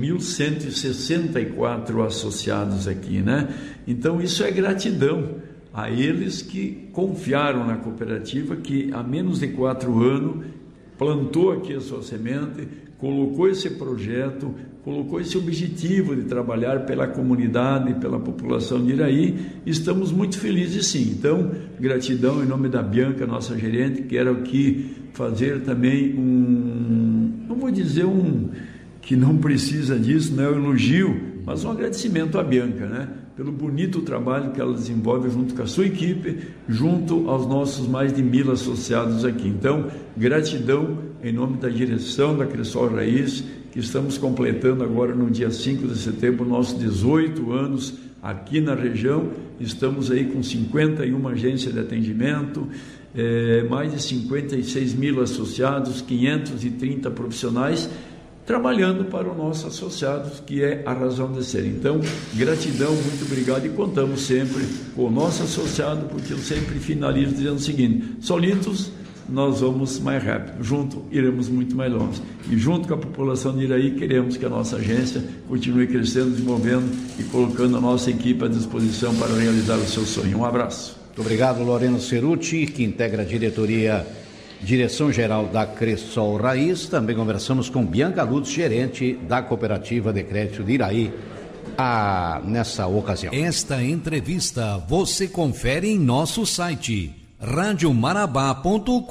1.164 associados aqui, né? Então isso é gratidão a eles que confiaram na cooperativa, que há menos de 4 anos plantou aqui a sua semente, colocou esse projeto, colocou esse objetivo de trabalhar pela comunidade, pela população de Iraí. Estamos muito felizes sim. Então, gratidão em nome da Bianca, nossa gerente, quero aqui fazer também não vou dizer que não precisa disso, não é um elogio, mas um agradecimento à Bianca, né? pelo bonito trabalho que ela desenvolve junto com a sua equipe, junto aos nossos mais de 1.000 associados aqui. Então, gratidão em nome da direção da Cressol Raiz, que estamos completando agora no dia 5 de setembro, nossos 18 anos aqui na região. Estamos aí com 51 agências de atendimento, mais de 56.000 associados, 530 profissionais, trabalhando para os nossos associados, que é a razão de ser. Então, gratidão, muito obrigado, e contamos sempre com o nosso associado, porque eu sempre finalizo dizendo o seguinte: solitos nós vamos mais rápido, junto iremos muito mais longe, e junto com a população de Iraí queremos que a nossa agência continue crescendo, desenvolvendo e colocando a nossa equipe à disposição para realizar o seu sonho. Um abraço. Muito obrigado, Lorena Ceruti, que integra a Direção-Geral da Cressol Raiz. Também conversamos com Bianca Lutz, gerente da Cooperativa de Crédito de Iraí, nessa ocasião. Esta entrevista você confere em nosso site radiomarabá.com.br.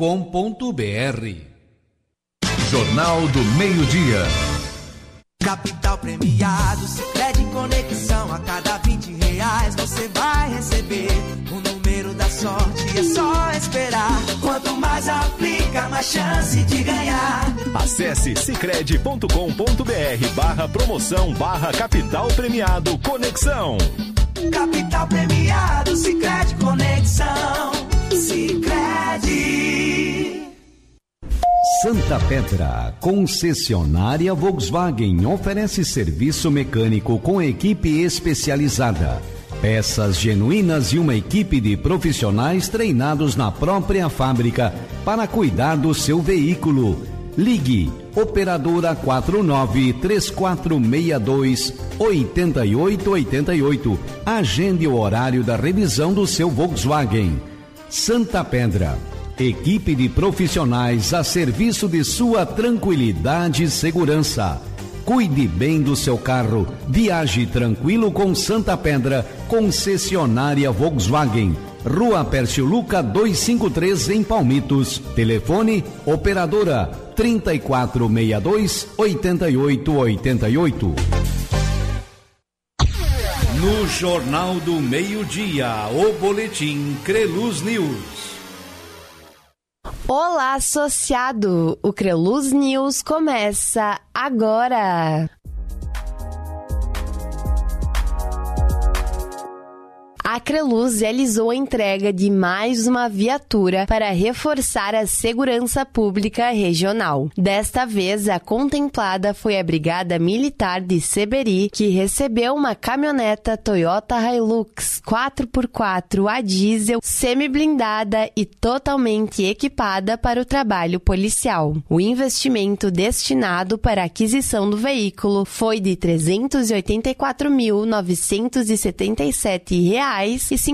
Jornal do Meio-Dia. Capital premiado, Sicredi Conexão. A cada R$20 você vai receber o número da sorte. É só esperar. Quanto mais aplica, mais chance de ganhar. Acesse sicredi.com.br/promoção/capital premiado Conexão. Capital premiado, Sicredi Conexão. Sicredi. Santa Pedra, concessionária Volkswagen, oferece serviço mecânico com equipe especializada, peças genuínas e uma equipe de profissionais treinados na própria fábrica para cuidar do seu veículo. Ligue operadora 493462-8888. Agende o horário da revisão do seu Volkswagen. Santa Pedra, equipe de profissionais a serviço de sua tranquilidade e segurança. Cuide bem do seu carro. Viaje tranquilo com Santa Pedra, concessionária Volkswagen. Rua Pércio Luca 253 em Palmitos. Telefone operadora 3462-8888. No Jornal do Meio-Dia, o boletim Creluz News. Olá, associado! O Creluz News começa agora! A Creluz realizou a entrega de mais uma viatura para reforçar a segurança pública regional. Desta vez, a contemplada foi a Brigada Militar de Seberi, que recebeu uma caminhoneta Toyota Hilux 4x4 a diesel, semi-blindada e totalmente equipada para o trabalho policial. O investimento destinado para a aquisição do veículo foi de R$ 384.977,50.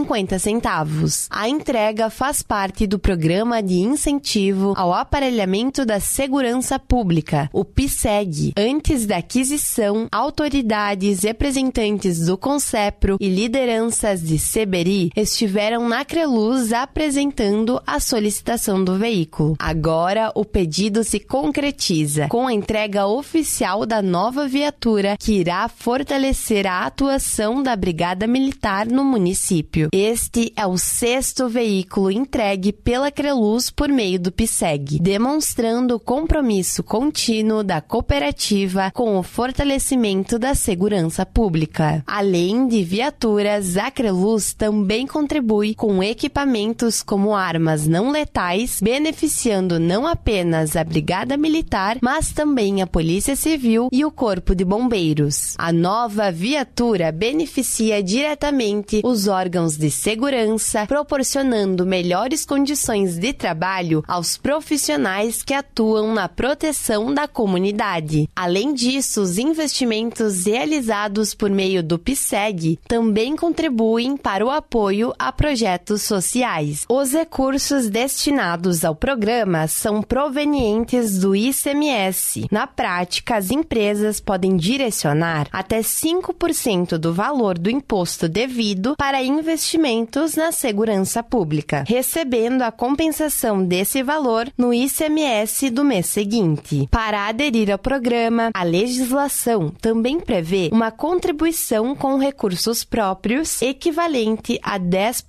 A entrega faz parte do Programa de Incentivo ao Aparelhamento da Segurança Pública, o PISEG. Antes da aquisição, autoridades, representantes do Concepro e lideranças de Seberi estiveram na Creluz apresentando a solicitação do veículo. Agora, o pedido se concretiza com a entrega oficial da nova viatura, que irá fortalecer a atuação da Brigada Militar no município. Este é o 6º veículo entregue pela Creluz por meio do PISEG, demonstrando o compromisso contínuo da cooperativa com o fortalecimento da segurança pública. Além de viaturas, a Creluz também contribui com equipamentos como armas não letais, beneficiando não apenas a Brigada Militar, mas também a Polícia Civil e o Corpo de Bombeiros. A nova viatura beneficia diretamente os órgãos de segurança, proporcionando melhores condições de trabalho aos profissionais que atuam na proteção da comunidade. Além disso, os investimentos realizados por meio do PISEG também contribuem para o apoio a projetos sociais. Os recursos destinados ao programa são provenientes do ICMS. Na prática, as empresas podem direcionar até 5% do valor do imposto devido para para investimentos na segurança pública, recebendo a compensação desse valor no ICMS do mês seguinte. Para aderir ao programa, a legislação também prevê uma contribuição com recursos próprios equivalente a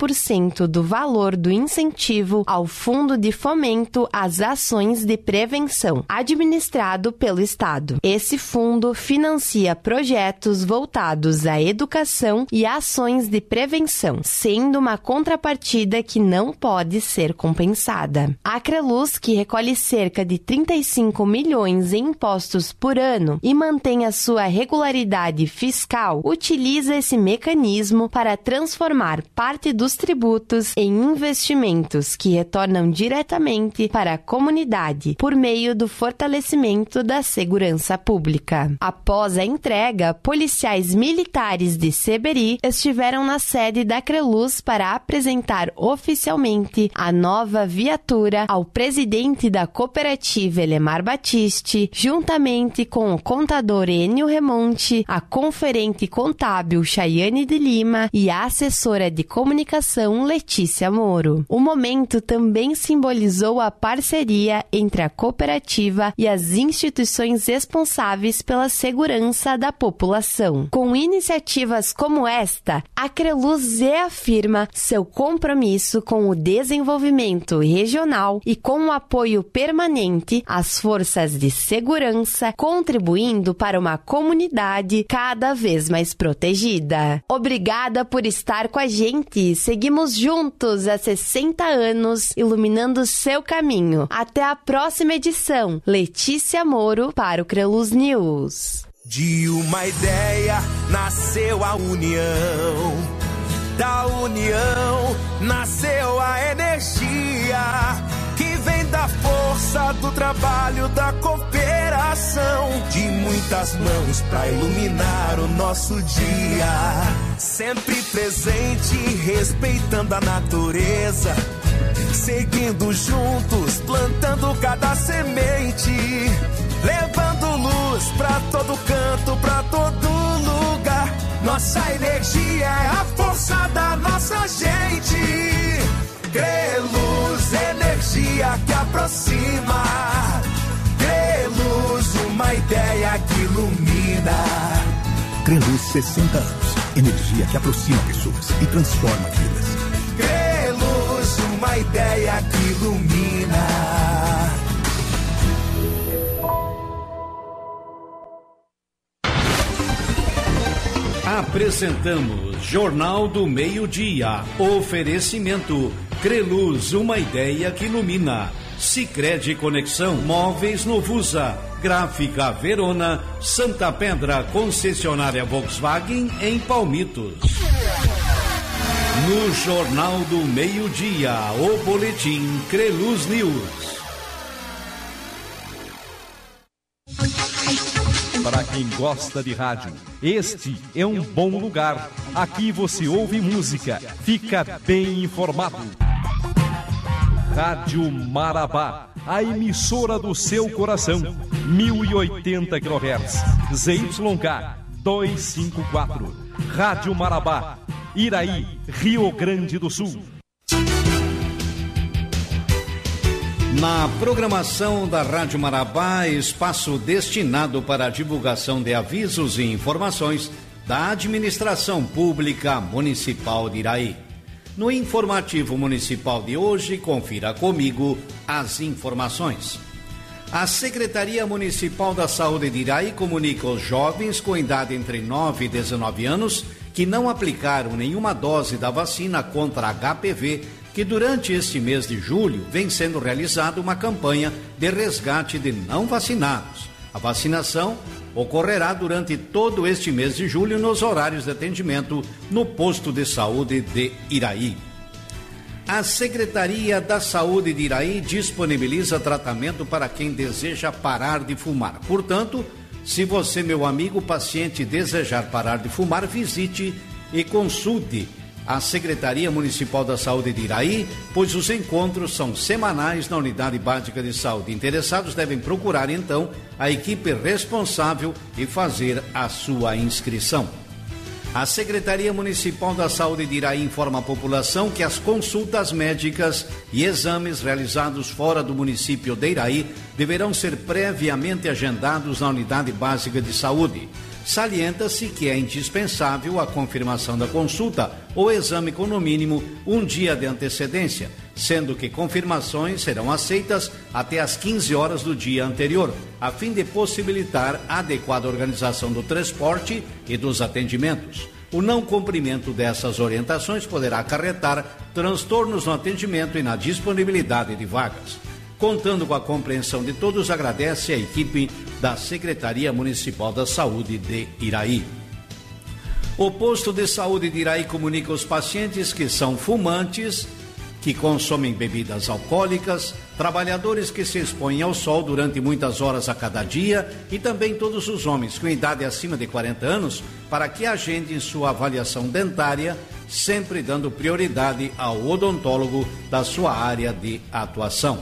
10% do valor do incentivo ao Fundo de Fomento às Ações de Prevenção, administrado pelo Estado. Esse fundo financia projetos voltados à educação e ações de prevenção, sendo uma contrapartida que não pode ser compensada. A Acreluz, que recolhe cerca de 35 milhões em impostos por ano e mantém a sua regularidade fiscal, utiliza esse mecanismo para transformar parte dos tributos em investimentos que retornam diretamente para a comunidade por meio do fortalecimento da segurança pública. Após a entrega, policiais militares de Seberi estiveram na sede da Acreluz para apresentar oficialmente a nova viatura ao presidente da cooperativa Elemar Batiste, juntamente com o contador Enio Remonte, a conferente contábil Chaiane de Lima e a assessora de comunicação Letícia Moro. O momento também simbolizou a parceria entre a cooperativa e as instituições responsáveis pela segurança da população. Com iniciativas como esta, a Acreluz reafirma seu compromisso com o desenvolvimento regional e com o apoio permanente às forças de segurança, contribuindo para uma comunidade cada vez mais protegida. Obrigada por estar com a gente. Seguimos juntos há 60 anos, iluminando seu caminho. Até a próxima edição. Letícia Moro para o Acreluz News. De uma ideia nasceu a união, da união nasceu a energia que vem da força do trabalho, da cooperação, de muitas mãos pra iluminar o nosso dia. Sempre presente, respeitando a natureza, seguindo juntos, plantando cada semente, levando luz pra todo canto, pra todo lugar. Nossa energia é a força da nossa gente. Creluz, energia que aproxima. Creluz, uma ideia que ilumina. Creluz, 60 anos. Energia que aproxima pessoas e transforma vidas. Creluz, uma ideia que ilumina. Apresentamos Jornal do Meio-Dia. Oferecimento Creluz, uma ideia que ilumina. Sicredi Conexão, Móveis Novusa, Gráfica Verona, Santa Pedra, concessionária Volkswagen em Palmitos. No Jornal do Meio-Dia, o boletim Creluz News. Para quem gosta de rádio, este é um bom lugar. Aqui você ouve música, fica bem informado. Rádio Marabá, a emissora do seu coração, 1080 kHz, ZYK 254. Rádio Marabá, Iraí, Rio Grande do Sul. Na programação da Rádio Marabá, espaço destinado para a divulgação de avisos e informações da Administração Pública Municipal de Iraí. No informativo municipal de hoje, confira comigo as informações. A Secretaria Municipal da Saúde de Iraí comunica aos jovens com idade entre 9 e 19 anos que não aplicaram nenhuma dose da vacina contra HPV que durante este mês de julho vem sendo realizada uma campanha de resgate de não vacinados. A vacinação ocorrerá durante todo este mês de julho nos horários de atendimento no posto de saúde de Iraí. A Secretaria da Saúde de Iraí disponibiliza tratamento para quem deseja parar de fumar. Portanto, se você, meu amigo paciente, desejar parar de fumar, visite e consulte a Secretaria Municipal da Saúde de Iraí, pois os encontros são semanais na Unidade Básica de Saúde. Interessados devem procurar, então, a equipe responsável e fazer a sua inscrição. A Secretaria Municipal da Saúde de Iraí informa a população que as consultas médicas e exames realizados fora do município de Iraí deverão ser previamente agendados na Unidade Básica de Saúde. Salienta-se que é indispensável a confirmação da consulta ou exame com no mínimo um dia de antecedência, sendo que confirmações serão aceitas até às 15 horas do dia anterior, a fim de possibilitar a adequada organização do transporte e dos atendimentos. O não cumprimento dessas orientações poderá acarretar transtornos no atendimento e na disponibilidade de vagas. Contando com a compreensão de todos, agradece a equipe da Secretaria Municipal da Saúde de Iraí. O posto de saúde de Iraí comunica aos pacientes que são fumantes, que consomem bebidas alcoólicas, trabalhadores que se expõem ao sol durante muitas horas a cada dia e também todos os homens com idade acima de 40 anos para que agendem sua avaliação dentária, sempre dando prioridade ao odontólogo da sua área de atuação.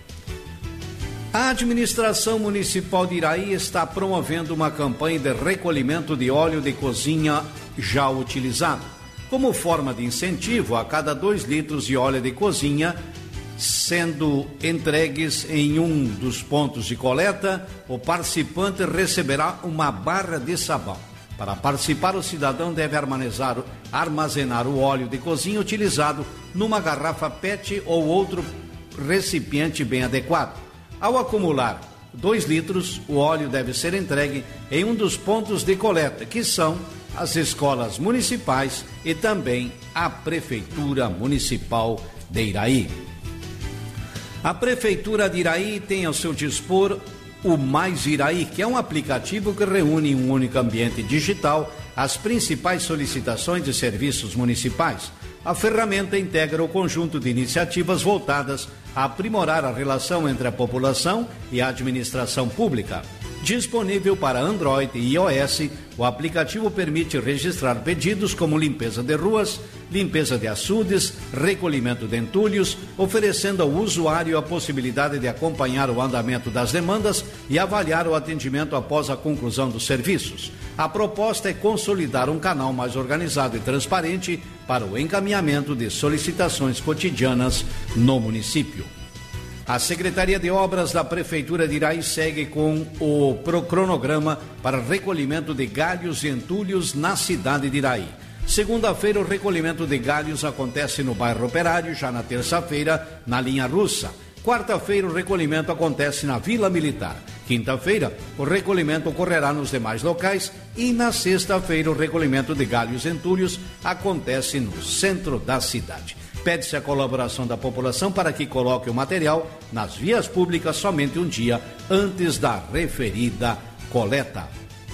A administração municipal de Iraí está promovendo uma campanha de recolhimento de óleo de cozinha já utilizado. Como forma de incentivo, a cada 2 litros de óleo de cozinha sendo entregues em um dos pontos de coleta, o participante receberá uma barra de sabão. Para participar, o cidadão deve armazenar o óleo de cozinha utilizado numa garrafa PET ou outro recipiente bem adequado. Ao acumular 2 litros, o óleo deve ser entregue em um dos pontos de coleta, que são as escolas municipais e também a Prefeitura Municipal de Iraí. A Prefeitura de Iraí tem ao seu dispor o Mais Iraí, que é um aplicativo que reúne em um único ambiente digital as principais solicitações de serviços municipais. A ferramenta integra o conjunto de iniciativas voltadas a aprimorar a relação entre a população e a administração pública. Disponível para Android e iOS, o aplicativo permite registrar pedidos como limpeza de ruas, limpeza de açudes, recolhimento de entulhos, oferecendo ao usuário a possibilidade de acompanhar o andamento das demandas e avaliar o atendimento após a conclusão dos serviços. A proposta é consolidar um canal mais organizado e transparente para o encaminhamento de solicitações cotidianas no município. A Secretaria de Obras da Prefeitura de Iraí segue com o cronograma para recolhimento de galhos e entulhos na cidade de Iraí. Segunda-feira, o recolhimento de galhos acontece no bairro Operário, já na terça-feira, na linha russa. Quarta-feira, o recolhimento acontece na Vila Militar. Quinta-feira, o recolhimento ocorrerá nos demais locais e na sexta-feira, o recolhimento de galhos e entulhos acontece no centro da cidade. Pede-se a colaboração da população para que coloque o material nas vias públicas somente um dia antes da referida coleta.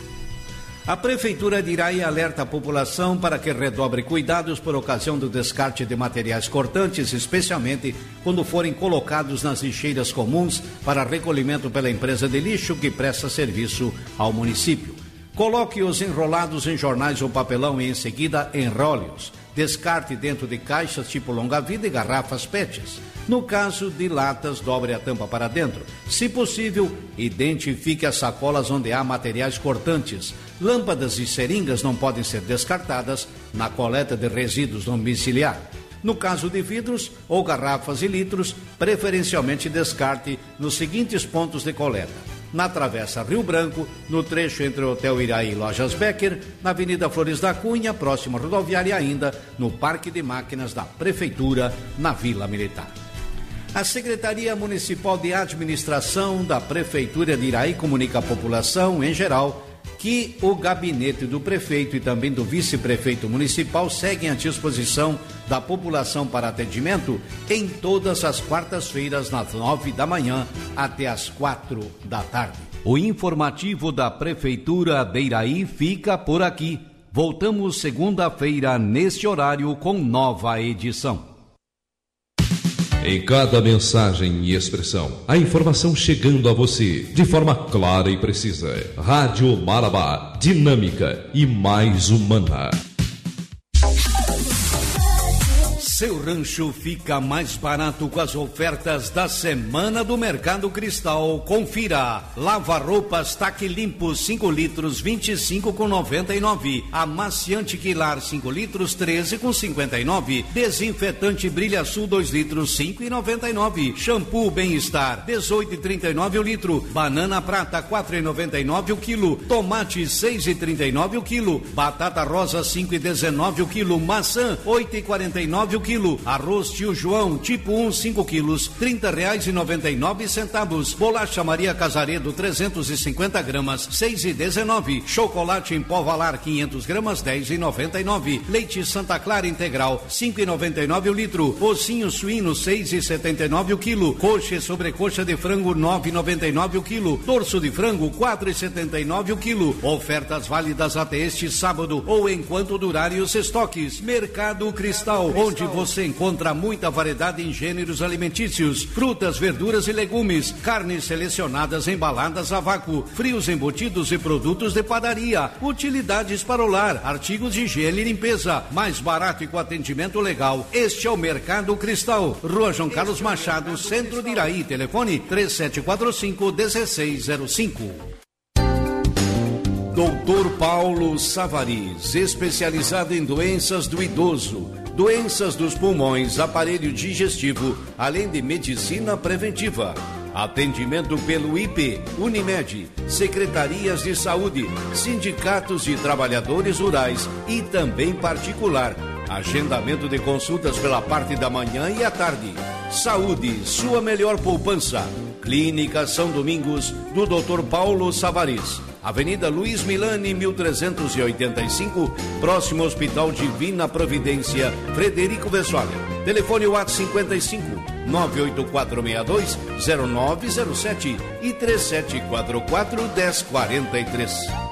A Prefeitura de Iraí alerta a população para que redobre cuidados por ocasião do descarte de materiais cortantes, especialmente quando forem colocados nas lixeiras comuns para recolhimento pela empresa de lixo que presta serviço ao município. Coloque-os enrolados em jornais ou papelão e em seguida enrole-os. Descarte dentro de caixas tipo longa-vida e garrafas PETs. No caso de latas, dobre a tampa para dentro. Se possível, identifique as sacolas onde há materiais cortantes. Lâmpadas e seringas não podem ser descartadas na coleta de resíduos domiciliar. No caso de vidros ou garrafas e litros, preferencialmente descarte nos seguintes pontos de coleta: na Travessa Rio Branco, no trecho entre o Hotel Iraí e Lojas Becker, na Avenida Flores da Cunha, próxima à rodoviária, e ainda no Parque de Máquinas da Prefeitura, na Vila Militar. A Secretaria Municipal de Administração da Prefeitura de Iraí comunica à população, em geral, que o gabinete do prefeito e também do vice-prefeito municipal seguem à disposição da população para atendimento em todas as quartas-feiras, das 9 da manhã até as 4 da tarde. O informativo da Prefeitura de Iraí fica por aqui. Voltamos segunda-feira neste horário com nova edição. Em cada mensagem e expressão, a informação chegando a você de forma clara e precisa. Rádio Marabá, dinâmica e mais humana. Seu rancho fica mais barato com as ofertas da Semana do Mercado Cristal. Confira. Lava-roupas Taque Limpo 5 litros 25,99. Amaciante Quilar 5 litros 13,59. Desinfetante Brilha Sul 2 litros 5,99. Shampoo Bem-Estar 18,39 o litro. Banana Prata 4,99 o quilo. Tomate 6,39 o quilo. Batata Rosa 5,19 o quilo. Maçã 8,49 o quilo. Arroz Tio João, tipo 1, 5 quilos, R$30,99. Bolacha Maria Casaredo, 350 gramas, 6,19. Chocolate em pó Valar, 500 gramas, 10,99. Leite Santa Clara Integral, 5,99 o litro. Ossinho suíno, 6,79 o quilo. Coxa e sobrecoxa de frango, 9,99 o quilo. Torso de frango, 4,79 o quilo. Ofertas válidas até este sábado ou enquanto durarem os estoques. Mercado Cristal, onde você encontra muita variedade em gêneros alimentícios, frutas, verduras e legumes, carnes selecionadas embaladas a vácuo, frios embutidos e produtos de padaria, utilidades para o lar, artigos de higiene e limpeza, mais barato e com atendimento legal. Este é o Mercado Cristal, Rua João Carlos Machado, Centro de Iraí, telefone 3745-1605. Doutor Paulo Savariz, especializado em doenças do idoso, doenças dos pulmões, aparelho digestivo, além de medicina preventiva. Atendimento pelo IP, Unimed, secretarias de saúde, sindicatos de trabalhadores rurais e também particular. Agendamento de consultas pela parte da manhã e à tarde. Saúde, sua melhor poupança. Clínica São Domingos, do Dr. Paulo Savariz. Avenida Luiz Milani, 1385, próximo ao Hospital Divina Providência, Frederico Westphalen. Telefone WhatsApp 55 98462-0907 e 3744-1043.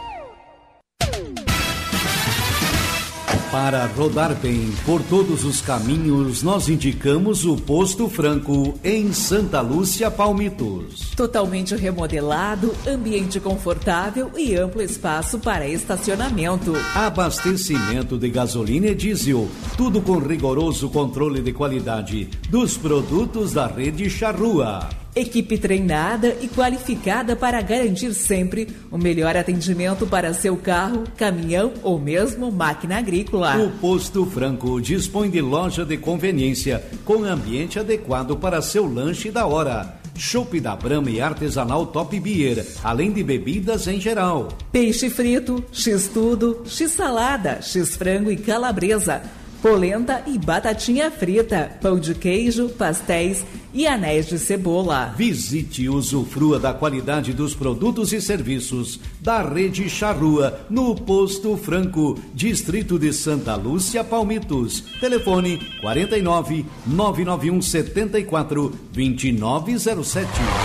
Para rodar bem por todos os caminhos, nós indicamos o Posto Franco, em Santa Lúcia, Palmitos. Totalmente remodelado, ambiente confortável e amplo espaço para estacionamento. Abastecimento de gasolina e diesel, tudo com rigoroso controle de qualidade dos produtos da rede Charrua. Equipe treinada e qualificada para garantir sempre o melhor atendimento para seu carro, caminhão ou mesmo máquina agrícola. O Posto Franco dispõe de loja de conveniência com ambiente adequado para seu lanche da hora. Chopp da Brahma e artesanal Top Beer, além de bebidas em geral. Peixe frito, x-tudo, x-salada, x-frango e calabresa. Polenta e batatinha frita, pão de queijo, pastéis e anéis de cebola. Visite e usufrua da qualidade dos produtos e serviços da Rede Charrua, no Posto Franco, Distrito de Santa Lúcia, Palmitos. Telefone 49 991 74 2907.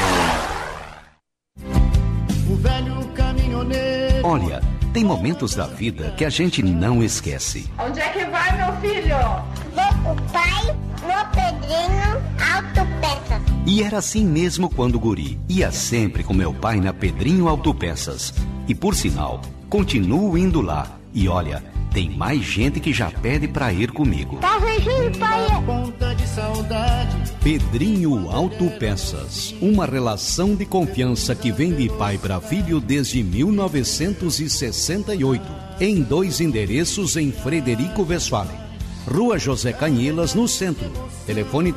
O velho caminhoneiro. Olha, tem momentos da vida que a gente não esquece. Onde é que vai, meu filho? Vou com o pai no Pedrinho Autopeças. E era assim mesmo quando guri. Ia sempre com meu pai na Pedrinho Autopeças. E por sinal, continuo indo lá. E olha, tem mais gente que já pede pra ir comigo. Tá beijinho, pai. Ponta de saudade. Pedrinho Autopeças, uma relação de confiança que vem de pai para filho desde 1968, em 2 endereços em Frederico Westphalen. Rua José Canhelas, no centro. Telefone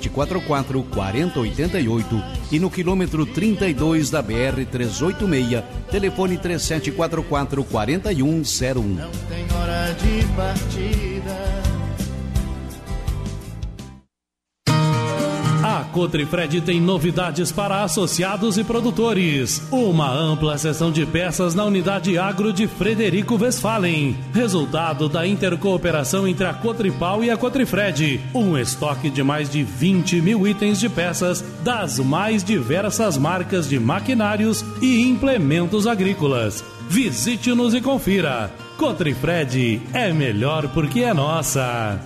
3744-4088 e no quilômetro 32 da BR-386, telefone 3744-4101. Não tem hora de partida. A Cotrifred tem novidades para associados e produtores. Uma ampla seção de peças na unidade agro de Frederico Westphalen. Resultado da intercooperação entre a Cotripal e a Cotrifred. Um estoque de mais de 20 mil itens de peças das mais diversas marcas de maquinários e implementos agrícolas. Visite-nos e confira. Cotrifred é melhor porque é nossa.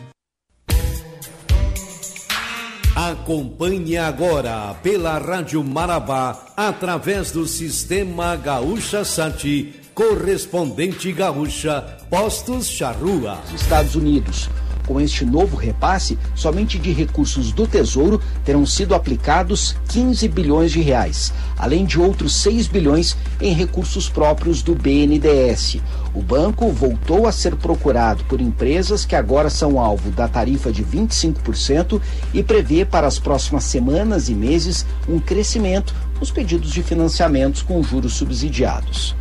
Acompanhe agora pela Rádio Marabá, através do Sistema Gaúcha Sat, correspondente Gaúcha, Postos Charrua. Estados Unidos. Com este novo repasse, somente de recursos do Tesouro terão sido aplicados 15 bilhões de reais, além de outros 6 bilhões em recursos próprios do BNDES. O banco voltou a ser procurado por empresas que agora são alvo da tarifa de 25% e prevê para as próximas semanas e meses um crescimento nos pedidos de financiamentos com juros subsidiados.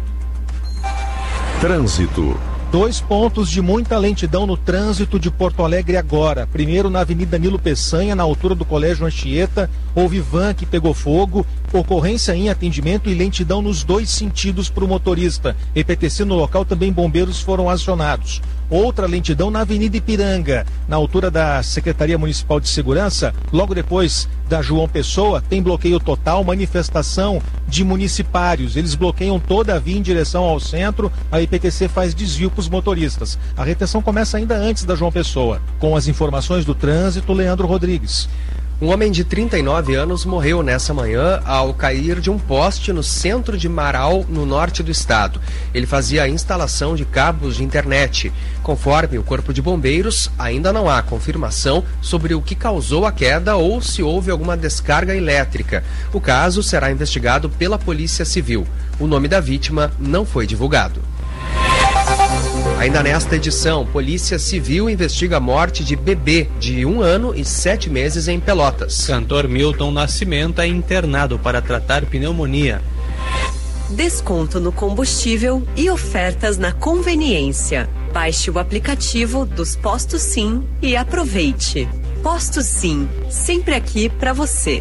Trânsito. 2 pontos de muita lentidão no trânsito de Porto Alegre agora. Primeiro, na Avenida Nilo Peçanha, na altura do Colégio Anchieta, houve van que pegou fogo, ocorrência em atendimento e lentidão nos 2 sentidos para o motorista. EPTC no local, também bombeiros foram acionados. Outra lentidão na Avenida Ipiranga, na altura da Secretaria Municipal de Segurança, logo depois da João Pessoa, tem bloqueio total, manifestação de municipários. Eles bloqueiam toda a via em direção ao centro, a IPTC faz desvio para os motoristas. A retenção começa ainda antes da João Pessoa. Com as informações do trânsito, Leandro Rodrigues. Um homem de 39 anos morreu nessa manhã ao cair de um poste no centro de Marau, no norte do estado. Ele fazia a instalação de cabos de internet. Conforme o Corpo de Bombeiros, ainda não há confirmação sobre o que causou a queda ou se houve alguma descarga elétrica. O caso será investigado pela Polícia Civil. O nome da vítima não foi divulgado. Ainda nesta edição, Polícia Civil investiga a morte de bebê de 1 ano e 7 meses em Pelotas. Cantor Milton Nascimento é internado para tratar pneumonia. Desconto no combustível e ofertas na conveniência. Baixe o aplicativo dos Postos Sim e aproveite. Postos Sim, sempre aqui para você.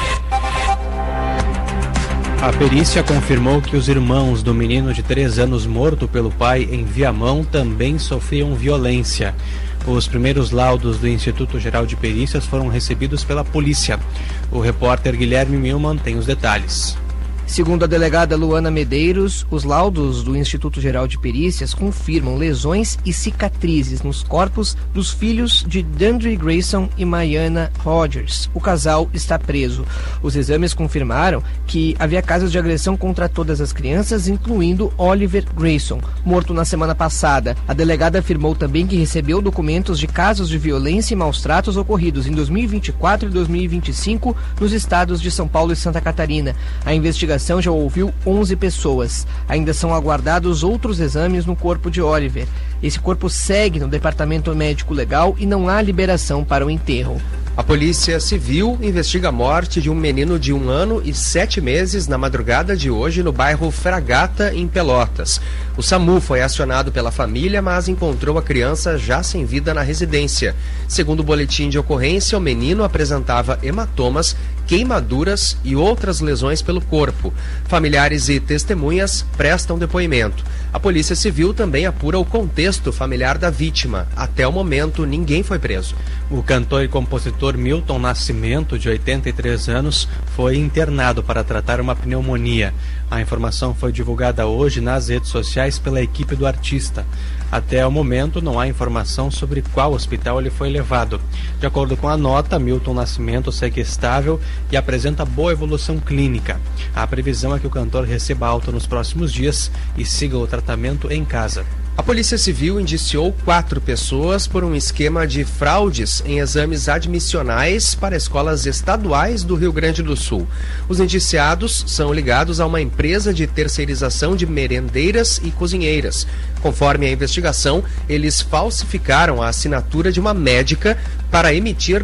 A perícia confirmou que os irmãos do menino de 3 anos morto pelo pai em Viamão também sofriam violência. Os primeiros laudos do Instituto Geral de Perícias foram recebidos pela polícia. O repórter Guilherme Milman tem os detalhes. Segundo a delegada Luana Medeiros, os laudos do Instituto Geral de Perícias confirmam lesões e cicatrizes nos corpos dos filhos de Dandre Grayson e Maiana Rogers. O casal está preso. Os exames confirmaram que havia casos de agressão contra todas as crianças, incluindo Oliver Grayson, morto na semana passada. A delegada afirmou também que recebeu documentos de casos de violência e maus-tratos ocorridos em 2024 e 2025 nos estados de São Paulo e Santa Catarina. A investigação já ouviu 11 pessoas. Ainda são aguardados outros exames no corpo de Oliver. Esse corpo segue no departamento médico legal e não há liberação para o enterro. A Polícia Civil investiga a morte de um menino de 1 ano e 7 meses na madrugada de hoje no bairro Fragata, em Pelotas. O SAMU foi acionado pela família, mas encontrou a criança já sem vida na residência. Segundo o boletim de ocorrência, o menino apresentava hematomas, queimaduras e outras lesões pelo corpo. Familiares e testemunhas prestam depoimento. A Polícia Civil também apura o contexto familiar da vítima. Até o momento, ninguém foi preso. O cantor e compositor Milton Nascimento, de 83 anos, foi internado para tratar uma pneumonia. A informação foi divulgada hoje nas redes sociais pela equipe do artista. Até o momento, não há informação sobre qual hospital ele foi levado. De acordo com a nota, Milton Nascimento segue estável e apresenta boa evolução clínica. A previsão é que o cantor receba alta nos próximos dias e siga o tratamento em casa. A Polícia Civil indiciou 4 pessoas por um esquema de fraudes em exames admissionais para escolas estaduais do Rio Grande do Sul. Os indiciados são ligados a uma empresa de terceirização de merendeiras e cozinheiras. Conforme a investigação, eles falsificaram a assinatura de uma médica para emitir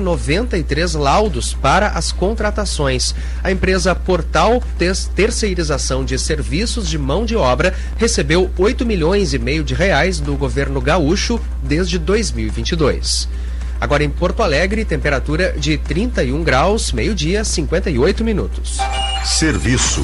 93 laudos para as contratações. A empresa Portal Terceirização de Serviços de Mão de Obra recebeu 8 milhões e meio de reais do governo gaúcho desde 2022. Agora em Porto Alegre, temperatura de 31 graus, meio-dia, 58 minutos. Serviço.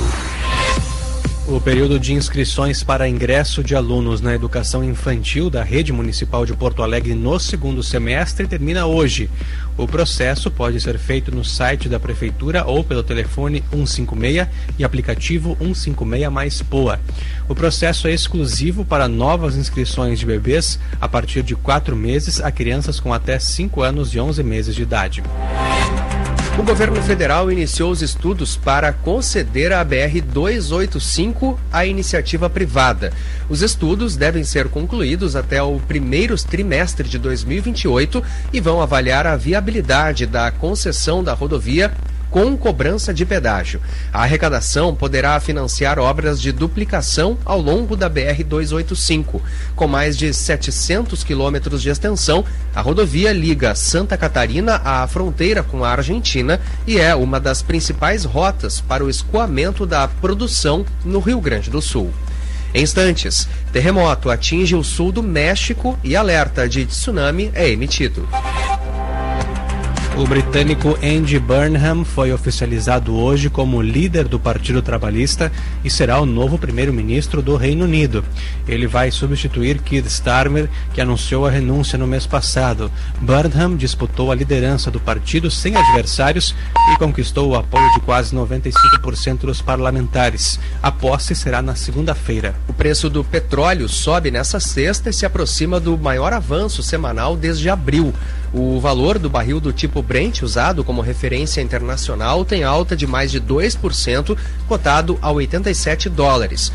O período de inscrições para ingresso de alunos na educação infantil da Rede Municipal de Porto Alegre no segundo semestre termina hoje. O processo pode ser feito no site da Prefeitura ou pelo telefone 156 e aplicativo 156 mais POA. O processo é exclusivo para novas inscrições de bebês a partir de 4 meses a crianças com até 5 anos e 11 meses de idade. O governo federal iniciou os estudos para conceder a BR-285 à iniciativa privada. Os estudos devem ser concluídos até o primeiro trimestre de 2028 e vão avaliar a viabilidade da concessão da rodovia com cobrança de pedágio. A arrecadação poderá financiar obras de duplicação ao longo da BR-285. Com mais de 700 quilômetros de extensão, a rodovia liga Santa Catarina à fronteira com a Argentina e é uma das principais rotas para o escoamento da produção no Rio Grande do Sul. Em instantes, terremoto atinge o sul do México e alerta de tsunami é emitido. O britânico Andy Burnham foi oficializado hoje como líder do Partido Trabalhista e será o novo primeiro-ministro do Reino Unido. Ele vai substituir Keir Starmer, que anunciou a renúncia no mês passado. Burnham disputou a liderança do partido sem adversários e conquistou o apoio de quase 95% dos parlamentares. A posse será na segunda-feira. O preço do petróleo sobe nesta sexta e se aproxima do maior avanço semanal desde abril. O valor do barril do tipo Brent, usado como referência internacional, tem alta de mais de 2%, cotado a $87.